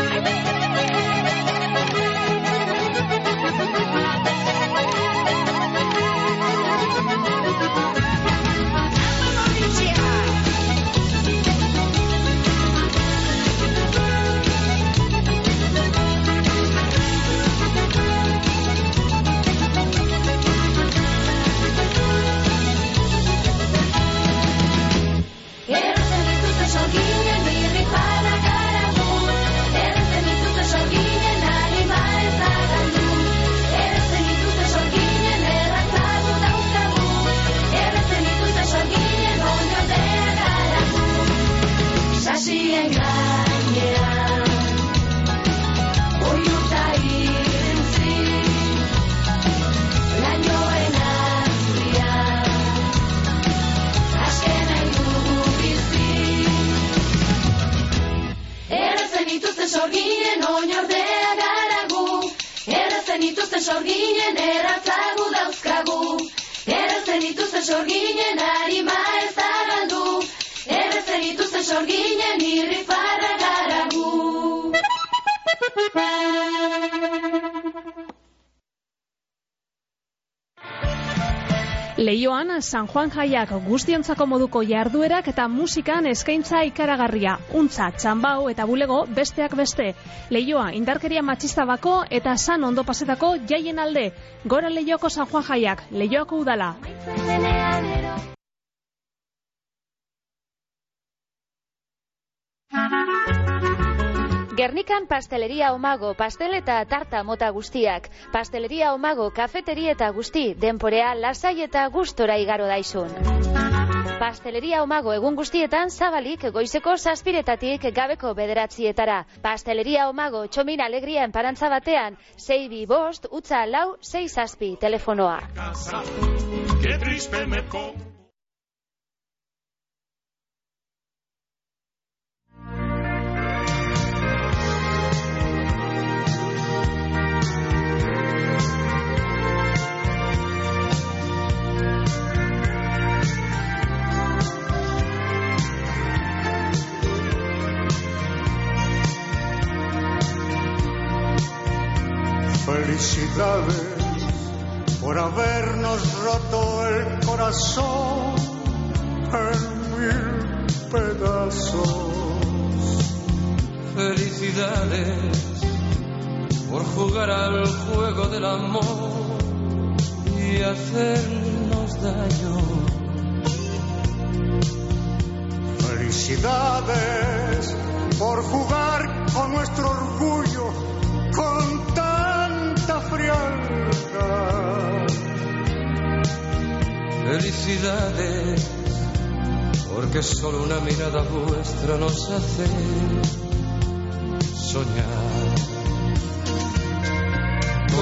Sorginen erratzagu dauzkagu, erretzen dituzten sorginen harima ez da galdu, erretzen dituzten sorginen irrifarra garagu. Leioan, San Juan jaiak guztiontzako moduko jarduerak eta musikan eskaintza ikaragarria, untza, txambau eta bulego besteak beste. Leioa, indarkeria matxista bako eta san ondo pasetako jaien alde. Gora Leioko San Juan jaiak, Leioako udala. Gernikan Pasteleria Omago, pastel eta tarta mota guztiak. Pasteleria Omago, kafeteri eta guzti, denporea lasai eta gustora igaro daizun. Pasteleria Omago egun guztietan zabalik goizeko 7:00 gabeko 9:00. Pasteleria Omago, txomin alegria enparantza batean, 625 utza 4 6 telefonoa. Felicidades por habernos roto el corazón en 1000 pedazos. Felicidades por jugar al juego del amor y hacernos daño. Felicidades por jugar con nuestro orgullo con tanta frialdad. Felicidades, porque solo una mirada vuestra nos hace soñar.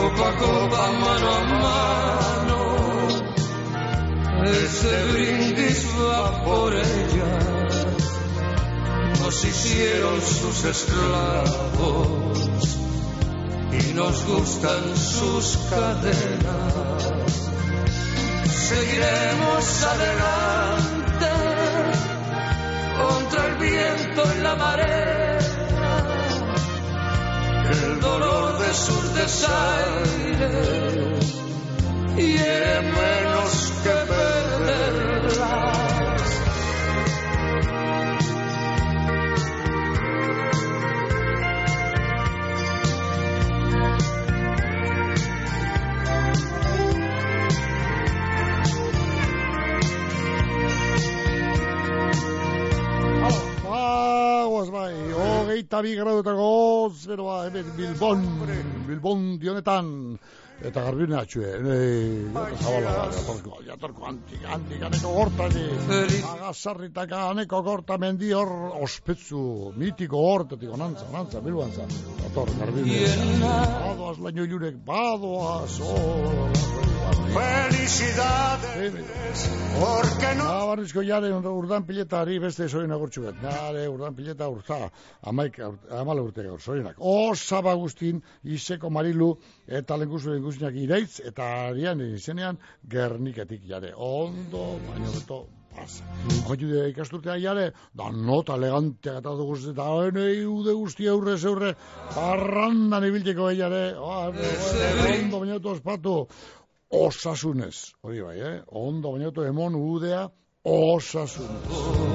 copa a copa, mano a mano, ese brindis va por ella. Nos hicieron sus esclavos y nos gustan sus cadenas. Seguiremos adelante contra el viento y la marea, el dolor de sus desaires hiere menos que perderlas. Hogeita 2 gradutako zeroa hemen Bilbon dionetan eta garbine atxue zabala jatorko aneko gortani agasarritaka aneko gorta mendi hor ospetsu mitiko hortetik onantza Bilboantza jator garbine badoaz laino ilurek badoaz felicidades porque no barrizko jare urdan piletari beste soin agurtxu bet nare urdan pileta urta 14 urte gaur soinak osaba guztin iseko marilu eta lenguzinak iraitz eta arian izenean Gerniketik jare ondo baino beto pasa joitu de ikasturtea jare da nota elegantea eta dugu eta ude guzti aurre parrandan ibilteko jare ondo baino beto ospatu osasunez, hori bai, ondo bainoto emon udea osasunez.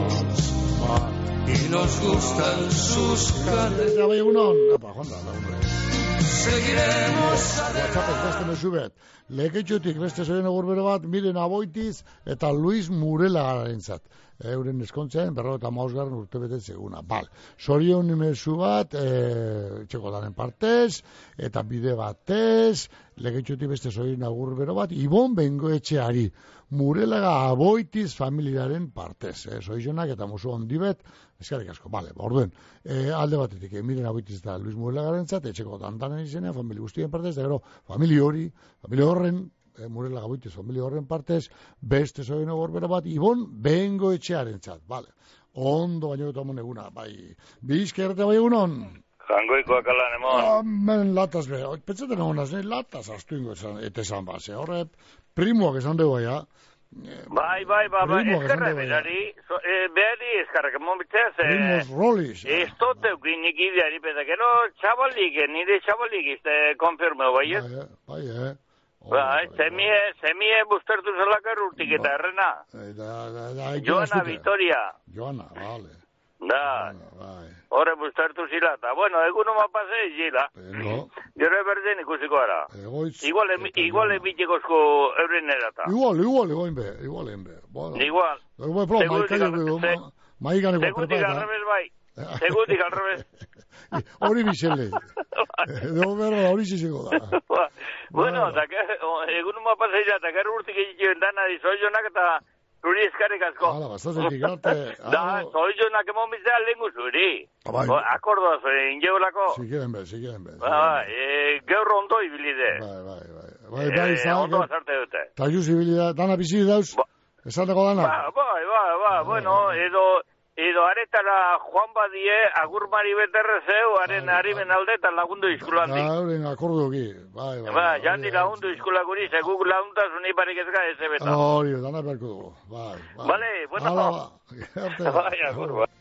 Y nos gustan sus cadenas. Ya bai egunon. Apa, jonda, hombre. Seguiremos adelante. Leketxotik beste zoien egurbero bat, Miren Aboitiz eta Luis Murela gararentzat. Euren eskontzen, 55. urte betetze eguna. Sorion mezu bat, txeko danen partez, eta bide batez, leketxotik beste zoien egurbero bat, Ibon Bengoetxeari, Murelaga Aboitiz familiaren partez. Zoizonak eta musu ondibet, eskarek asko, orduen, alde batetik, Miren Aboitiz eta Luis Murela gararentzat, etxeko dantanen izena, familia guztien partez, eta gero, familia horren, Murela Gaboitiz familia horren partez, beste zoien egorbera bat, Ibon Bengoetxearentzat, ondo baino eta amon eguna, bizkerte bai egunon? Jangoikoak alan emon. Amen, latas be, petzaten egonaz, latas astu ingo eta esan base, horre, primoak esan dugu ya. Bai, eskarra berari, behari eskarrak emomitzea, Primos Rolis. Estote ukinik ideari, peta, gero txabalik, nire txabalik, konfirmeo, bai, semie bustertu zelakar urtik eta errena. Joana Vitoria. Joana, vale. Da, horre bustertu zila, eta bueno, egun oma pasei zila. Gero eberden ikusiko ara. Igual emitikosko euren erata. Igual egoin be. Igual. Segutik al revés, bai. Segutik al revés. Hori bizele. Hori zizeko da. Bueno, egun uma paseia, eta gero urtik egiten dana dizoionak eta zuri eskarrik asko. Bastatzen digarte. Da, zoionak emomitzea lehen guzuri. Akordoaz, ingeulako. Zikiren be. Gaur ondo ibilide. Bai, ondo azarte dute. Ta juz ibilida, dana bizi dauz? Esateko dana? Bai, bueno, edo aretara joan badie, agur mari beterrezeu, haren harimen aldetan lagundu izkulandik. Haren akorduki, bai. Jandi lagundu izkulakuri, seguk laguntasun iparik ezga ez ebeta. Hori, dana berko dugu, bai. Bale, bueno. Bai, agur, bai.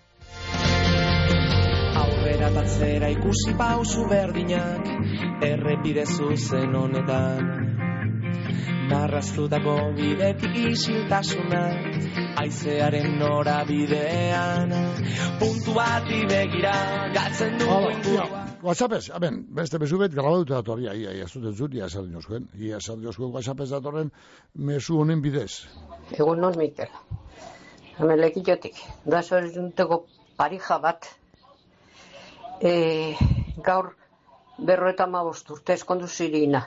Aurrera tatzera ikusi pausu berdinak, errepide zuzen honetan. Narraztutako bidetik isiltasuna, aizearen norabidean, puntu bati begira, galtzen dugu ingurua. WhatsAppez, beste mesu bet grabatuta datorria, ia zuten zut, ia esan diozuen WhatsAppez datorren mesu honen bidez. Egun non, Mikel. Hemen lekitxotik, da zorezunteko parija bat, gaur 55 urte eskondu zirina.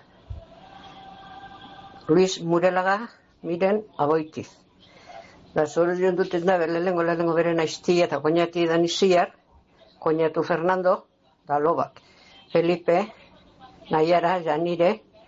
Luis Murelaga, Miren Aboitiz. Da soluzion dutez nabe, lehengo bere naiztia eta koñati dan iziar, koñatu Fernando, da Lobak, Felipe, Naiara, Janire,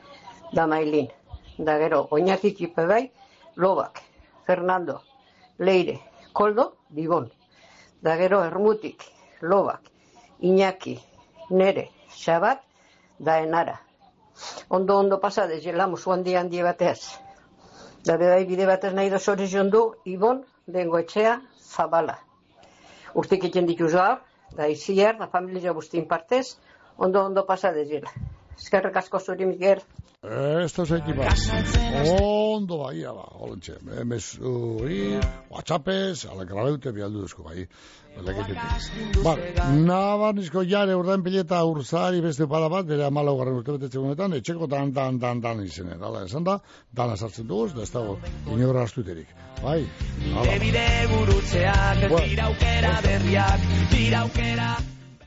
da Mailin. Da gero, Oñati txipe bai, Lobak, Fernando, Leire, Koldo, Dibon. Da gero, Ermutik, Lobak, Iñaki, Nere, Xabat, da Enara. Ondo pasa dezela musu handi bateaz. Da bai bide batez nahi da sorizion du, Ibon, Bengoetxea, Zabala. Urtik egin dituzoa, da iziar, da familia guztin partez, ondo pasa dezela. Eskerrik asko zuri, Miguel. Esto se equipa. Ondo bai, holentxe. Mesuri, WhatsAppez, ala grabeute bialdu duzko bai. Nabarnizko jare urdain pileta urzari beste pada bat, bere 14. urte betetxe honetan, etxeko dan izenen. Hala, esan da, dana sartzen duguz, da ez dago inora astuterik. Bai, hala. Bide gurutzeak, tiraukera berriak, tiraukera...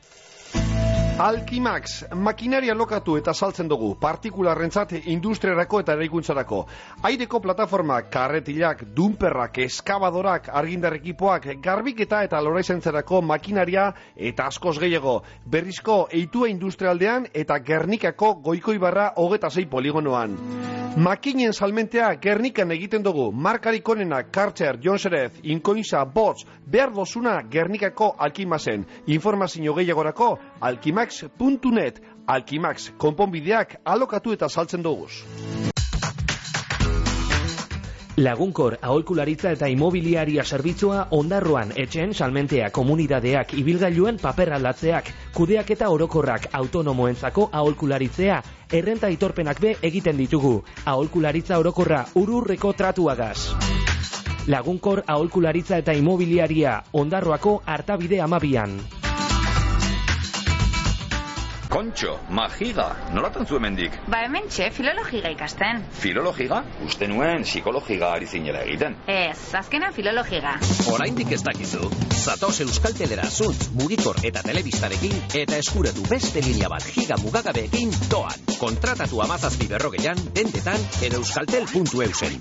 Alkimax, makinaria lokatu eta saltzen dugu, partikularrentzat industriarako eta eraikuntzarako. Aireko plataformak, karretilak, dumperrak, eskabadorak, argindar ekipoak, garbiketa eta loraizentzarako makinaria eta askoz gehiago. Berrizko eitua industrialdean eta Gernikako Goikoibarra 26 poligonoan. Makinen salmentea Gernikan egiten dugu, markarik onenak, Kartzer, Jonserez, Inkoinza, Bots, behar dozuna Gernikako Alkimaxen. Informazio gehiagorako, alkimax.net, Alkimax, konponbideak alokatu eta saltzen duguz. Lagunkor aholkularitza eta imobiliaria zerbitzua Ondarroan etxeen salmentea komunidadeak ibilgailuen paper aldatzeak, kudeaketa orokorrak autonomoentzako aholkularitzea, errenta aitorpenak be egiten ditugu. Aholkularitza orokorra Ururreko tratuagaz. Lagunkor aholkularitza eta imobiliaria Ondarroako Artabide 12an. Kontxo, magiga, nolatan zu hemendik? Ba hementxe, filologiga ikasten. Filologiga? Uste nuen psikologiga ari zinela egiten. Ez, azkena filologiga. Oraindik ez dakizu, zatoz Euskaltelera zuntz, mugikor eta telebistarekin eta eskuratu beste linea bat giga mugagabeekin doan. Kontratatu 1740an, dendetan edo euskaltel.eusen.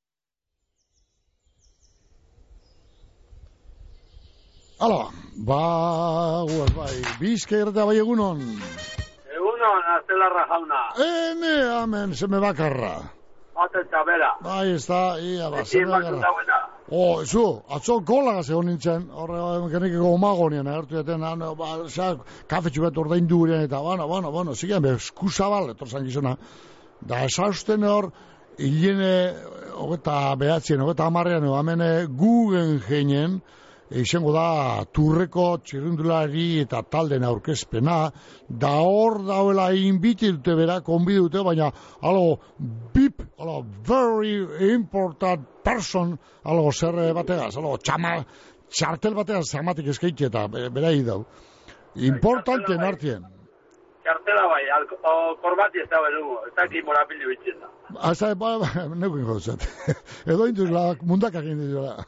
Hala, guaz bai, bizka irretea bai egunon. Egunon, Astelarra jauna. Amen, seme bakarra. Ate txabera. Bai, ez da, seme bakarra. Atzo golagaz egon nintzen, horre genikeko omagonien, agertu jaten, kafe txubet ordain duguren, eta, bueno, zigean, eskuzabal, etorzan gizona. Da, esausten hor, hilene, hogeta behatzien, hogeta amarrean, amene Guggenheinen, izango da Turreko txirrindulari eta talden aurkezpena, da hor dauela inbitute bera, konbidute, baina bip, very important person, zer bategaz, txartel bategaz zamatik eskaitxe eta bera idau. Importanten artien. Txartela bai, korbati ez da berugo, ez da ki morapildi bitzen da. Hasta, neukin gauzat. Edo induz, mundakak induz.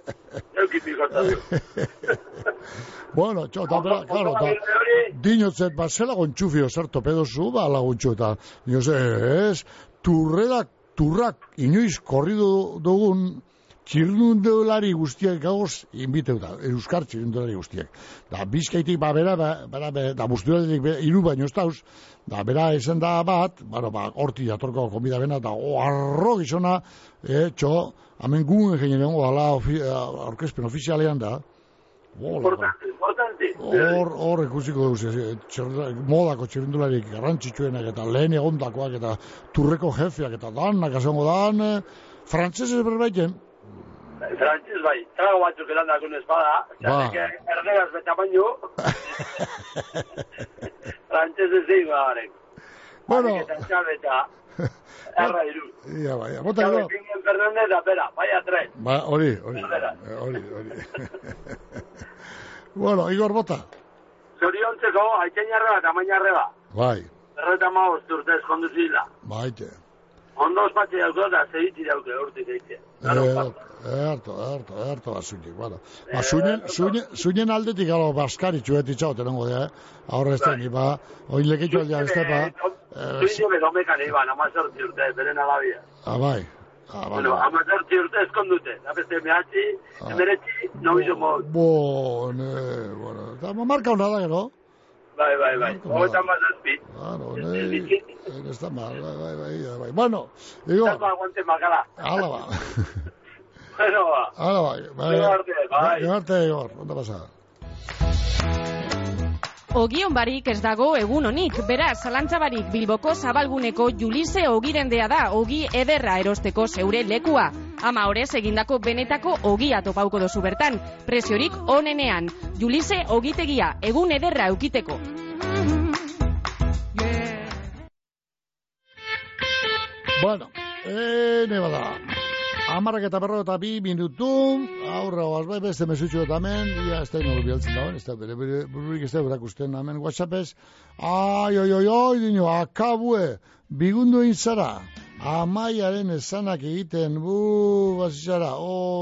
Bueno, claro, dinotzet, zela gontxufio zerto pedozu, laguntxu eta, turrak inoiz korridu dugun txirrindulari guztiak gauz inbiteuta, euskar txirrindulari guztiak. Da, bizkaitik, bera, da, busturatik iru baino ez dauz, da, bera esan da bat, horti jatorko konbida bena, da, arro gizona, hemen Guggenheinen nengo dala orkespen ofizialean da. Importante. Hor ikusiko duz, modako txirrindularik garrantzitsuenak eta lehen egondakoak eta Turreko jefeak eta danak azango dan, frantzesez berbaiten. Frantzes bai, trago batzuk elandakun espada, erderaz beta baino, frantzesez egin bagarek. Bueno. Eta txabeta, erra iru. Ia, bai, bota gero. Txabetingen Fernandez da pera, baina tren. Hori. Bueno, Igor, bota. Zoriontzeko, haitxainarra eta mainarreba. Bai. Erretama urtez konduzila. Baite. Ondo ospatxe dauko eta zehiti dauke urtik eitxe. Erto basunik, bueno. Zuinen aldetik galo baskari txuetit txaute nengo dea, aurre ez teni, oin leketxo aldea ez tepa. Zuine bedomekan iban, 18 urte, beren alabia. Bai. Bueno, 18 urte eskondute, apeste mehatzi, emeretzi, no bizo mod. Bueno, eta marka hona da, gero? Bai. Hogeita mazazpi. Claro, no está mal, bai. Bueno, digo... Zako aguante makala. Hala ba. Bueno, ba. Hala bai. Gero arte, Igor, ondo pasada. Ogion barik ez dago egun honik, beraz, zalantzabarik Bilboko zabalguneko Julise ogirendea da, ogi ederra erosteko zeure lekua. Ama horrez egindako benetako ogia topauko dozu bertan, preziorik onenean. Julise ogitegia, egun ederra eukiteko. Bueno, nebada. 12 minutu, aurra oaz beste mesutxo eta hemen, ia ez da ino bialtzen dauen, ez da bururik ez da berakusten hemen WhatsAppez. Dino, akabue, bigundu intzara, amaiaren esanak egiten, bazizara,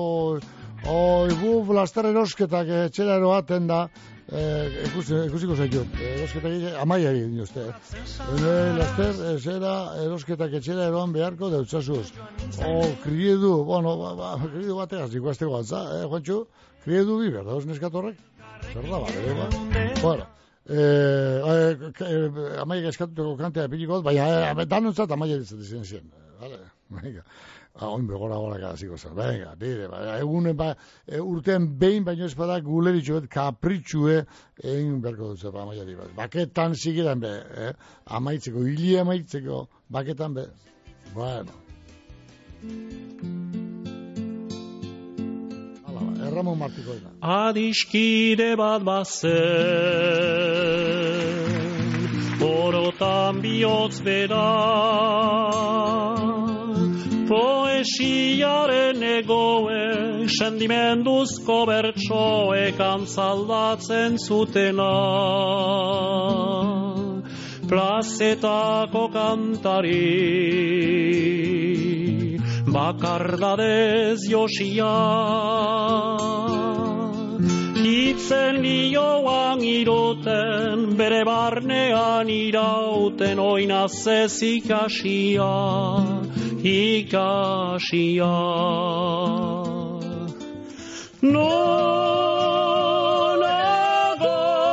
laster erosketak etxera eroaten da, ikusiko zaitut, erosketak amaiari dinozte. Laster, ezera, erosketak etxera eroan beharko deutzazuz. Kriedu, kriedu bategaz, ikuazteko altza, Juantxu? Kriedu bi, berda, neskatorrek? Zer da, Bueno, amaiak eskatuteko kantea pilikot, baina danontzat amaiak dizatzen zien. Venga. Oin begora gaziko zen. Venga, egunen urtean behin baino espada guleritxuet, kapritxue, egin berko dut zer amaiari bat. Baketan zigiran be, amaitzeko, hili amaitzeko, baketan be. Bueno. Erramon Martiko da. Adiskide bat bazen, orotan bihotz bera, poesiaren egoe, sendimenduzko bertsoek antzaldatzen zutena. Plazetako kantari, bakardadez josia, hitzen lioan iruten, bere barnean irauten, oinazez ikasia. Nonago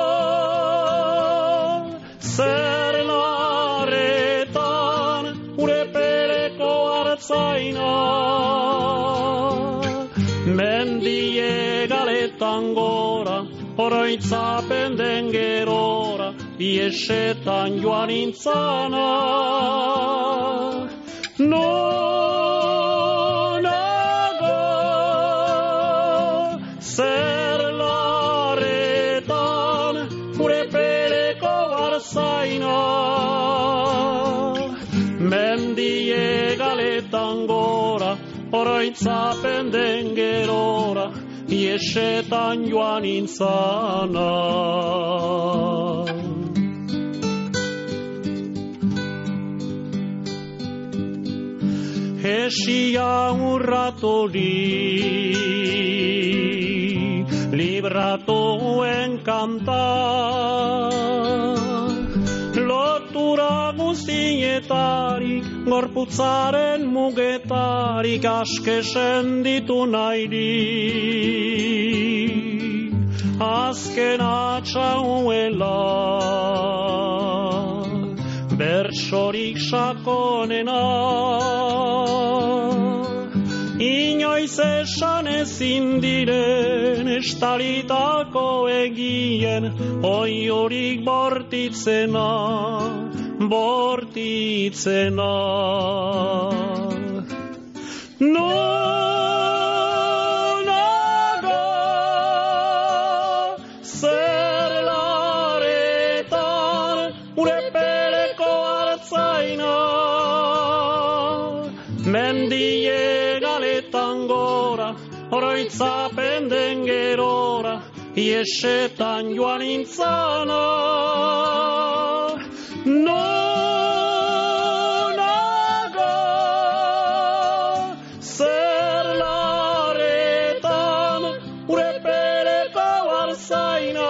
zer laretan urepeleko hartzaina, mendie galetan gora, oroitzapen den gerora, iesetan joan intzana. Nonago zer laretan urepeleko barzaina, mendie galetan gora, oroitzapen den gerora, iesetan joan intzana. Esia urratori, libratuen kanta, lotura guztietarik, gorputzaren mugetarik, askesen ditu nahirik, azken atxauela. Bertsorik sakonena, inoiz esan ezin diren estalitako egien, oiorik bortitzena. Nonago zer laretan urepeleko hartzaina, mendie galetan gora, oroitzapen den gerora, iesetan joan intzana. Nonago zer laretan urepeleko hartzaina,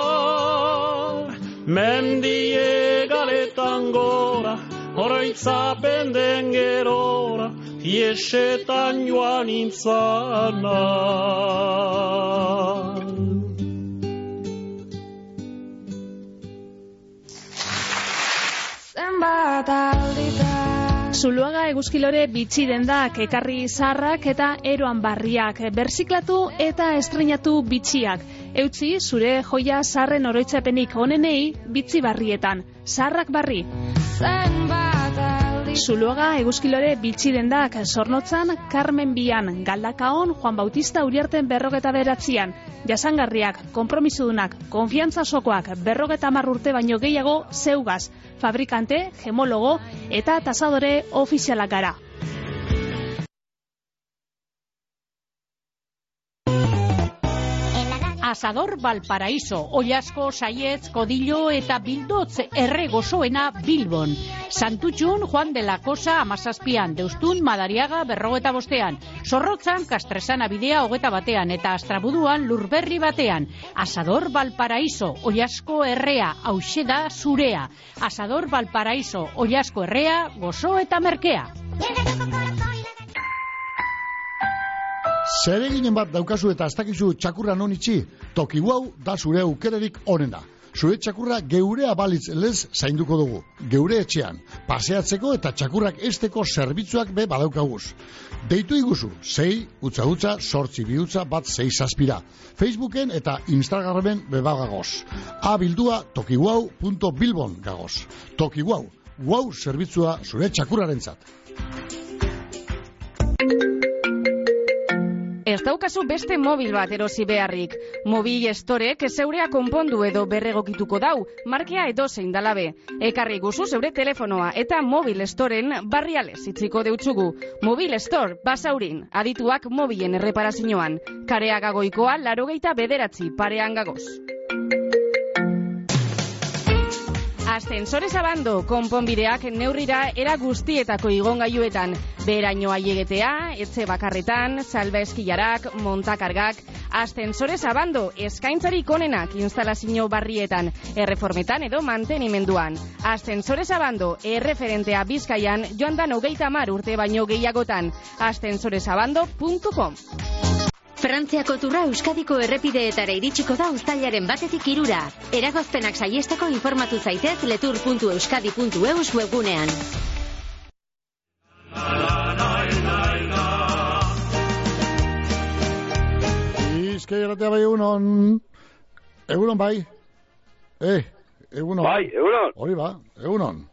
mendie galetan gora, oroitzapen den gerora, iesetan joan intzana. bat aldita. Zuluaga eguzkilore bitxi dendak, ekarri zaharrak eta eroan barriak, berziklatu eta estrenatu bitxiak. Eutzi zure joia zaharren oroitzapenik onenei bitxi barrietan, zaharrak barri. Zuluaga eguzkilore bitxi dendak, Zornotzan, Carmen Bian, Galdakaon, Juan Bautista Uriarten 59an, jasangarriak, konpromisodunak, konfiantza sokoak, 50 urte baino gehiago zeugaz, fabrikante, gemologo eta tasadore ofizialak gara. Asador Valparaíso, Ollasko, Saietz, Codillo eta Bildotz erre gozoena Bilbon. Santutxun, Juan de la Cosa, Amazazpian, Deustun, Madariaga, 55an. Zorrotzan, Kastresana bidea 21an eta Astrabuduan, Lurberri batean. Asador Valparaíso, Ollasko errea, hauxe da zurea. Asador Valparaíso, Ollasko errea, gozo eta merkea. Zereginen bat daukazu eta aztakizu txakurra non itxi, toki guau da zure aukererik onena. Zure txakurra geurea balitz lez zainduko dugu, geure etxean, paseatzeko eta txakurrak esteko zerbitzuak be badaukaguz. Deitu iguzu, 6 utza 8 2 1 6 zazpira. Facebooken eta Instagramen bebagagoz. Abildua tokiguau.bilbon gagoz. Toki guau, guau zerbitzua zure txakurrarentzat. Ez daukazu beste mobil bat erosi beharrik. Mobil Storek zeurea konpondu edo berregokituko dau, markea edozein dalabe. Ekarri guzu zeure telefonoa eta Mobil Storen barrialez itziko deutsugu. Mobil Store, Basaurin, adituak mobilen erreparazioan. Kareaga Goikoa 89 parean gagoz. Ascensores Abando, konponbideak neurrira era guztietako igongailuetan. Beheraino aiegetea, etxe bakarretan, salba eskilarak, montakargak. Ascensores Abando, eskaintzarik onenak instalazio barrietan, erreformetan edo mantenimenduan. Ascensores Abando, erreferentea Bizkaian, joan dan 30 urte baino gehiagotan. ascensoresabando.com. Frantziako turra Euskadiko errepideetara iritsiko da uztailaren 1 til 3. Eragozpenak saiesteko informatu zaitez letur.euskadi.eus webgunean. Izkeiratea bai egunon. Egunon bai. Egunon. Bai, egunon. Hori ba, egunon.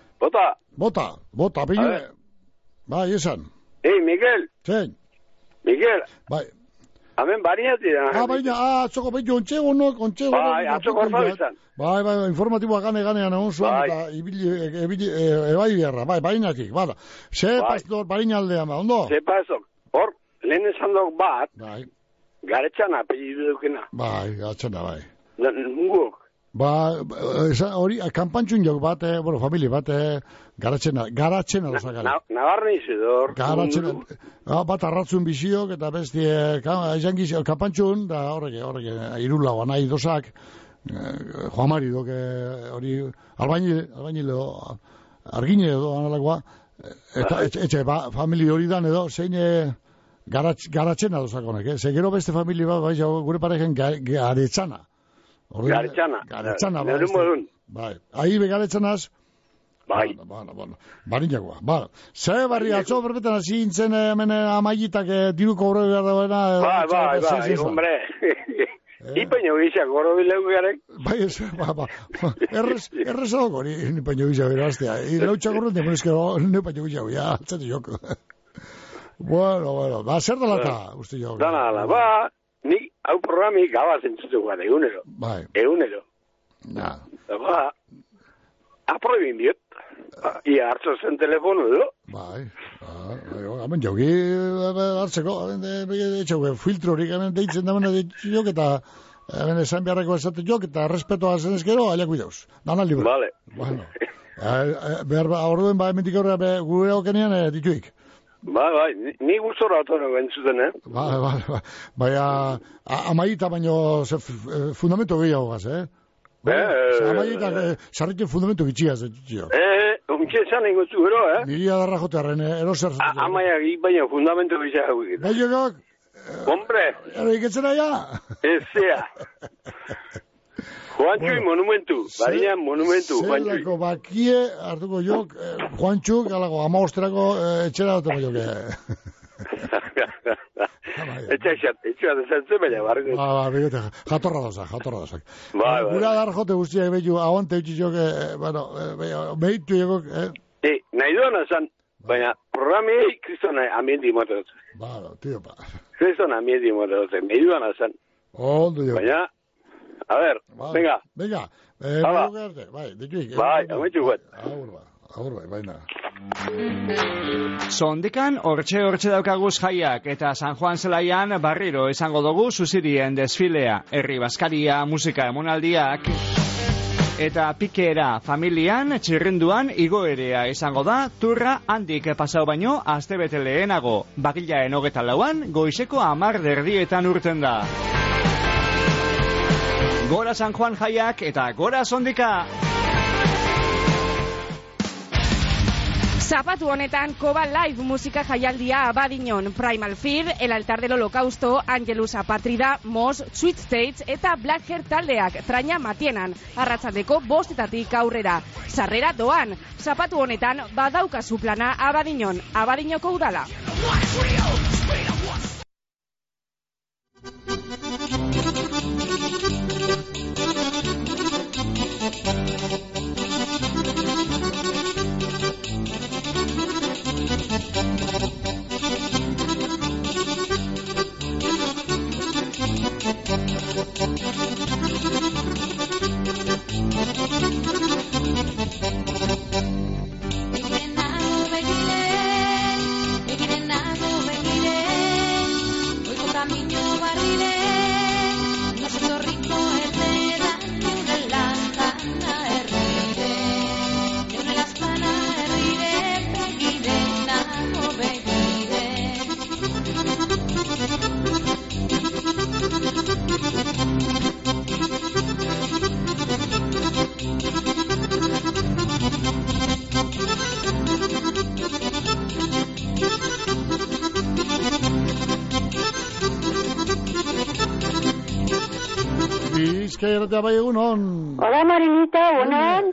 Bota, pinu. Bai, esan. Miguel. Zein. Miguel. Bai. Hemen bariatik da. Baina, atzoko behin ontsego. Bai, atzoko orfabizan. Bai, informatiboa ganean egon zuen, eta ebai biarra, bai, bainatik, bada. Ze pastor bainaldean, ondo? Ze pastor, hor, lehen esan dok bat, garetxana apellidu dukena. Bai, garetxana, bai. Munguk. Ba, hori, kanpantxun jok bat, familie bat, garatxena dozak. Nabarne izudor. Garatxena, bat arratzun biziok, eta besti, kanpantxun, da horrek, irulagoa nahi dozak, Joamari doke, hori, albainile edo, argine edo, analakoa, eta etxe, familie hori dan edo, zein garatxena dozak honek, ze gero beste familie bat, gure pareken garetxana. Garetxana, bai. Ahi be garetxanaz? Bai. Barinakoa, bai. Zer barri, atzo berbetan hasi intzen hemen amaitak diruko horre behar dagoena? Bai, hombre. Ipeño gizak goro bilegu garek? Bai, errez dago, nipeño gizak beraztea. Lautxak horren demonezke nipeño gizak, ja, altzatu joko. Bueno, ba, zer dalata, uste joko? Dala, ba, nik hau programik gaba zentzutu gara, egunero. Bai. Egunero. Ja. Ba, aprobin diot. Ia hartzo zen telefono, edo? Bai. Hemen jogi hartzeko, filtro horik hemen deitzen damena jok, eta hemen esan beharreko esate jok, eta respetoa zen ezkero, aliak bideuz. Dana libre. Vale. Bueno. Orduen, hementik horre gure okenean dituik. Bai, ni gustora autono bentzuten, Bai, amaita baino fundamento gehiago gaz, Amaita sarritzen fundamento gitxiaz, untxe esan ingo zu, Niri adarra jotearen, eroser. Amaia baina fundamento gitxiaz hau egiten. Bai, hombre. Ero iketzen aia? Ez zea. Juantxui monumentu, barinan monumentu, Juantxui. Zelako bakie, hartuko jok, Juantxuk, alago, amaosterako etxera duteko joke. Etxea desantzen, baina barko. Jatorra dozak. Gura dar jote guztiak behitu, aguante utzi joke, bueno, behitu jokok, nahi duan azan, baina programei kristona amiendi mote dut. Tío, kristona amiendi mote dut, nahi duan azan. Ondo jo. Baina, a ver, venga. Venga, bai, ametxu guet. Agur bai, baina. Sondikan hortxe daukaguz jaiak eta San Juan zelaian barriro izango dugu zuzirien desfilea, herri baskaria, musika emonaldiak eta pikera familian txirrinduan igoerea izango da turra handik pasau baino astebete lehenago, bagilaen 24an goizeko 10:00 urten da. Gora San Juan jaiak eta gora Sondika! Zapatu honetan Koba Live musika jaialdia Abadiñon, Primal Fear, El Altar del Holocausto, Angelus Apatrida, Mos, Sweet States eta Black Hair taldeak traina matienan, arratsaldeko 5:00 aurrera. Sarrera doan, zapatu honetan badaukazu plana Abadiñon, Abadiñoko udala. Bizkaia bai egunon. Hola Marinita, egunon.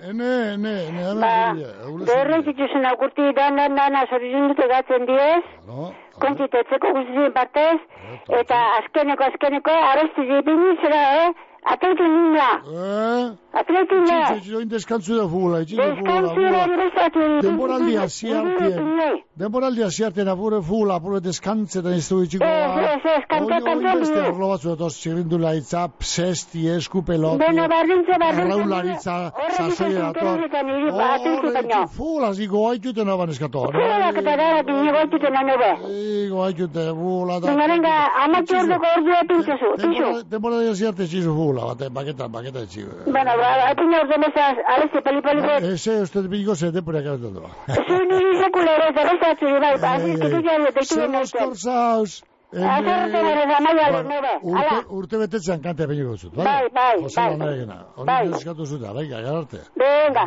Berrez itxusen akurti dana zorizun dute gatzen diez. Kontzitetzeko guztien partez. Eta azkeneko arresti zipini zera, Atletu nina. Atletu nina. Itxoin deskantzu da fugula. Deskantzu da direzatu. Denboraldia ziarten apure fugula, apure deskantzetan iztu itxiko. Eskantetan duen. Beste arlo batzu etoz, zirrindularitza, psesti, eskupeloti. Bueno, barrintza. Arraularitza, sasoi dator. Fugula, zigo haituten aban eskato. Fugula, katara, nigo haituten anobe. Zigo haituten, fugula. Venga, amatxo ordoko ordua pintzazu. Denboraldia ziarte zizu fugula. Baketa etxigo. Bueno, atina ordenezaz, aleste, pali. Ese, usted bigo se depura kabetatu. Zuni sekulero, zerrezatzu, Zelos korzauz. Urte betetzean kante apelliko zut, bai? Jose Lanegena. Hori eskatu zuta, baika, gararte. Venga.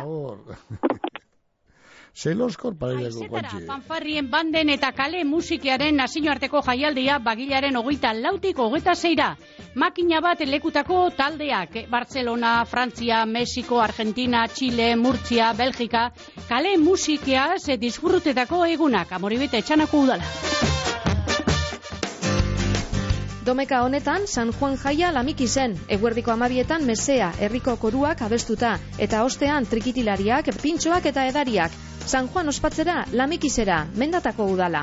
Zeloskor pareilako kontxi. Fanfarrien banden eta kale musikiaren nazioarteko jaialdia bagilaren 24-tik 26-ra. Makina bat lekutako taldeak, Barcelona, Frantzia, Mexiko, Argentina, Chile, Murtzia, Belgika, kale musikiaz disfrutetako egunak, Amoribete etxanako udala. Domeka honetan, San Juan jaia lamiki zen, eguerdiko 12etan mesea, herriko koruak abestuta, eta ostean trikitilariak, pintxoak eta edariak. San Juan ospatzera, lamikizera, mendatako udala.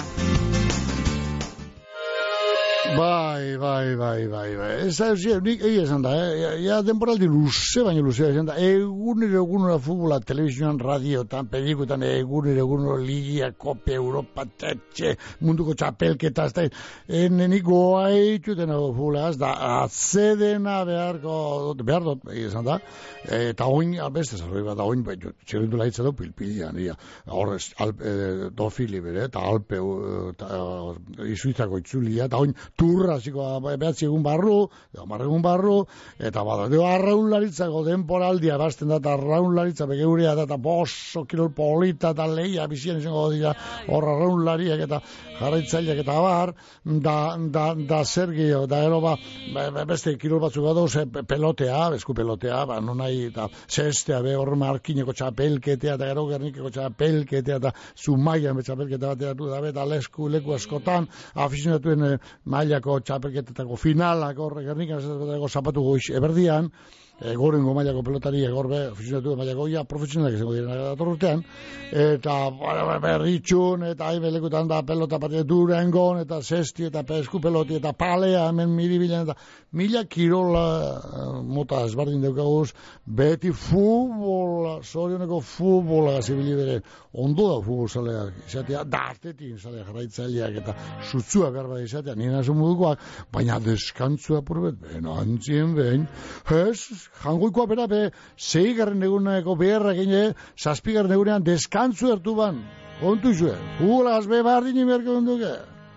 Bai. Ez da, nik esan da, ja denboraldi luze, baina luzea esan da, egunero futbola, telebizioan, radiotan, pelikutan, egunero ligia, kope, Europa, tetxe, munduko txapelketa, ez da, nik goaituten futbola, ez da, atzedena behar dut, esan da, eta oin, albeste, zarroi bat, oin, txerrendu laitza du, pilpilian, horrez, dofili bere, eta alpe, izuizako itzulia, eta oin, turra, ziko, behatzi egun barru, 10 egun barru, eta arraunlaritzako denporaldia basten da, arraunlaritza begeurea da, eta boso kirol polita, eta lehia bizien izango dira, hor arraunlariak eta jarraitzaileak eta bar, da zer gehiago, da ero beste kirol batzuk gadoz, pelotea, esku pelotea, non nahi, eta zestea, horre markineko txapelketea, eta gero gernikeko txapelketea, eta zumaian txapelketea bateatu da, eta leku askotan, afizionatuen mailako txapelketetako finalak, horre gernikan zapatu goiz eberdian, gorengo mailako pelotari egorbe, aficionatu mailako profesionalak izango diren datorrutean, eta berritxun, eta haibelekutan da pelota partida Durangon, eta zesti, eta esku peloti, eta palea, hemen miribilen, eta mila kirola mota ezbardin daukaguz, beti futbola, zorioneko futbola gazibili bere, ondo da futbol zaleak, izatea, dartetik zaleak jarraitzaileak, eta sutzua behar bada izatea, nien azu mudukoak, baina deskantzua purbet, antzien behin, jangoikoa bera be, 6. eguneko beharra gine, 7. egunean deskantzu hartu ban. Kontu zuen, futbolaz be bardini merke onduke.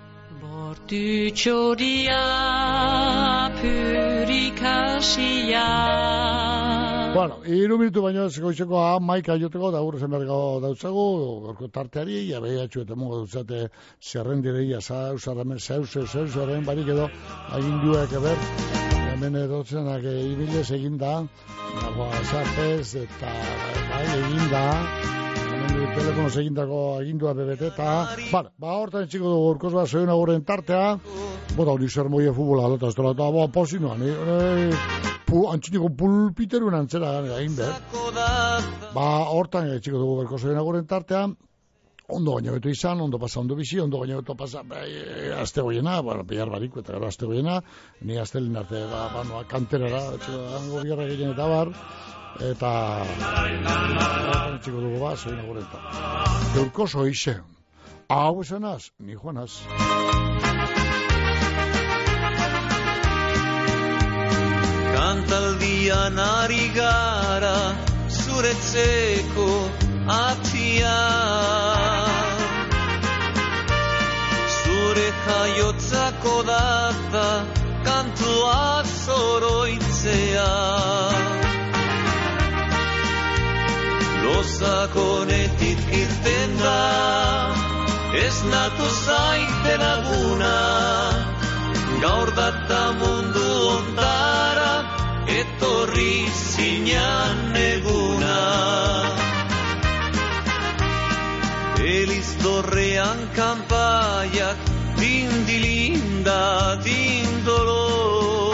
Bortutxoria purikasia. Bueno, 3 minutu baino goizeko 11 joteko, da gure zenbergo dautzagu, gorko tarteari, ja behatxu eta mungo dutzate zerrendireia, zauzaren barik edo, aginduak eber, hemen edotzenak ibilez eginda, WhatsAppez eta eginda, hemen telefonoz egindako agindua bebete, eta, hortan etxiko dugu urkoz bat zoen aguren tartea, bota hori zer moia futbola, eta posinoan, antxiniko pulpiteruen antzera egin behar. Hortan etxiko dugu urkoz zoen aguren tartea, ondo baina beto izan, ondo pasa, ondo bizi, ondo baina beto pasa, azte goiena, bihar bariko, eta gara azte goiena, ni aztelin arte, kanterara, hango biharra gehien eta bar, eta txiko dugu bat, zoin agurenta. Eurko zoize, hau esanaz, ni joanaz. Kantaldian ari gara, zuretzeko atia. Zure jaiotzako data kantua zoroitzea. Lozakonetik irten da, ez natu zaite laguna, gaur data mundu ondara, etorri zinan eguna. Eliztorrean kanpaiak, dindilinda, dindolo.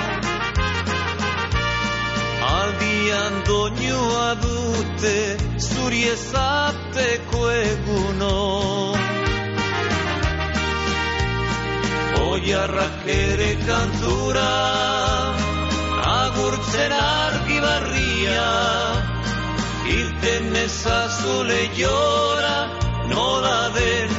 Aldian doinua dute, zuri ezateko eguno. Oiarrak ere kantura, agurtzen argi barria, irten ezazule jora, nola den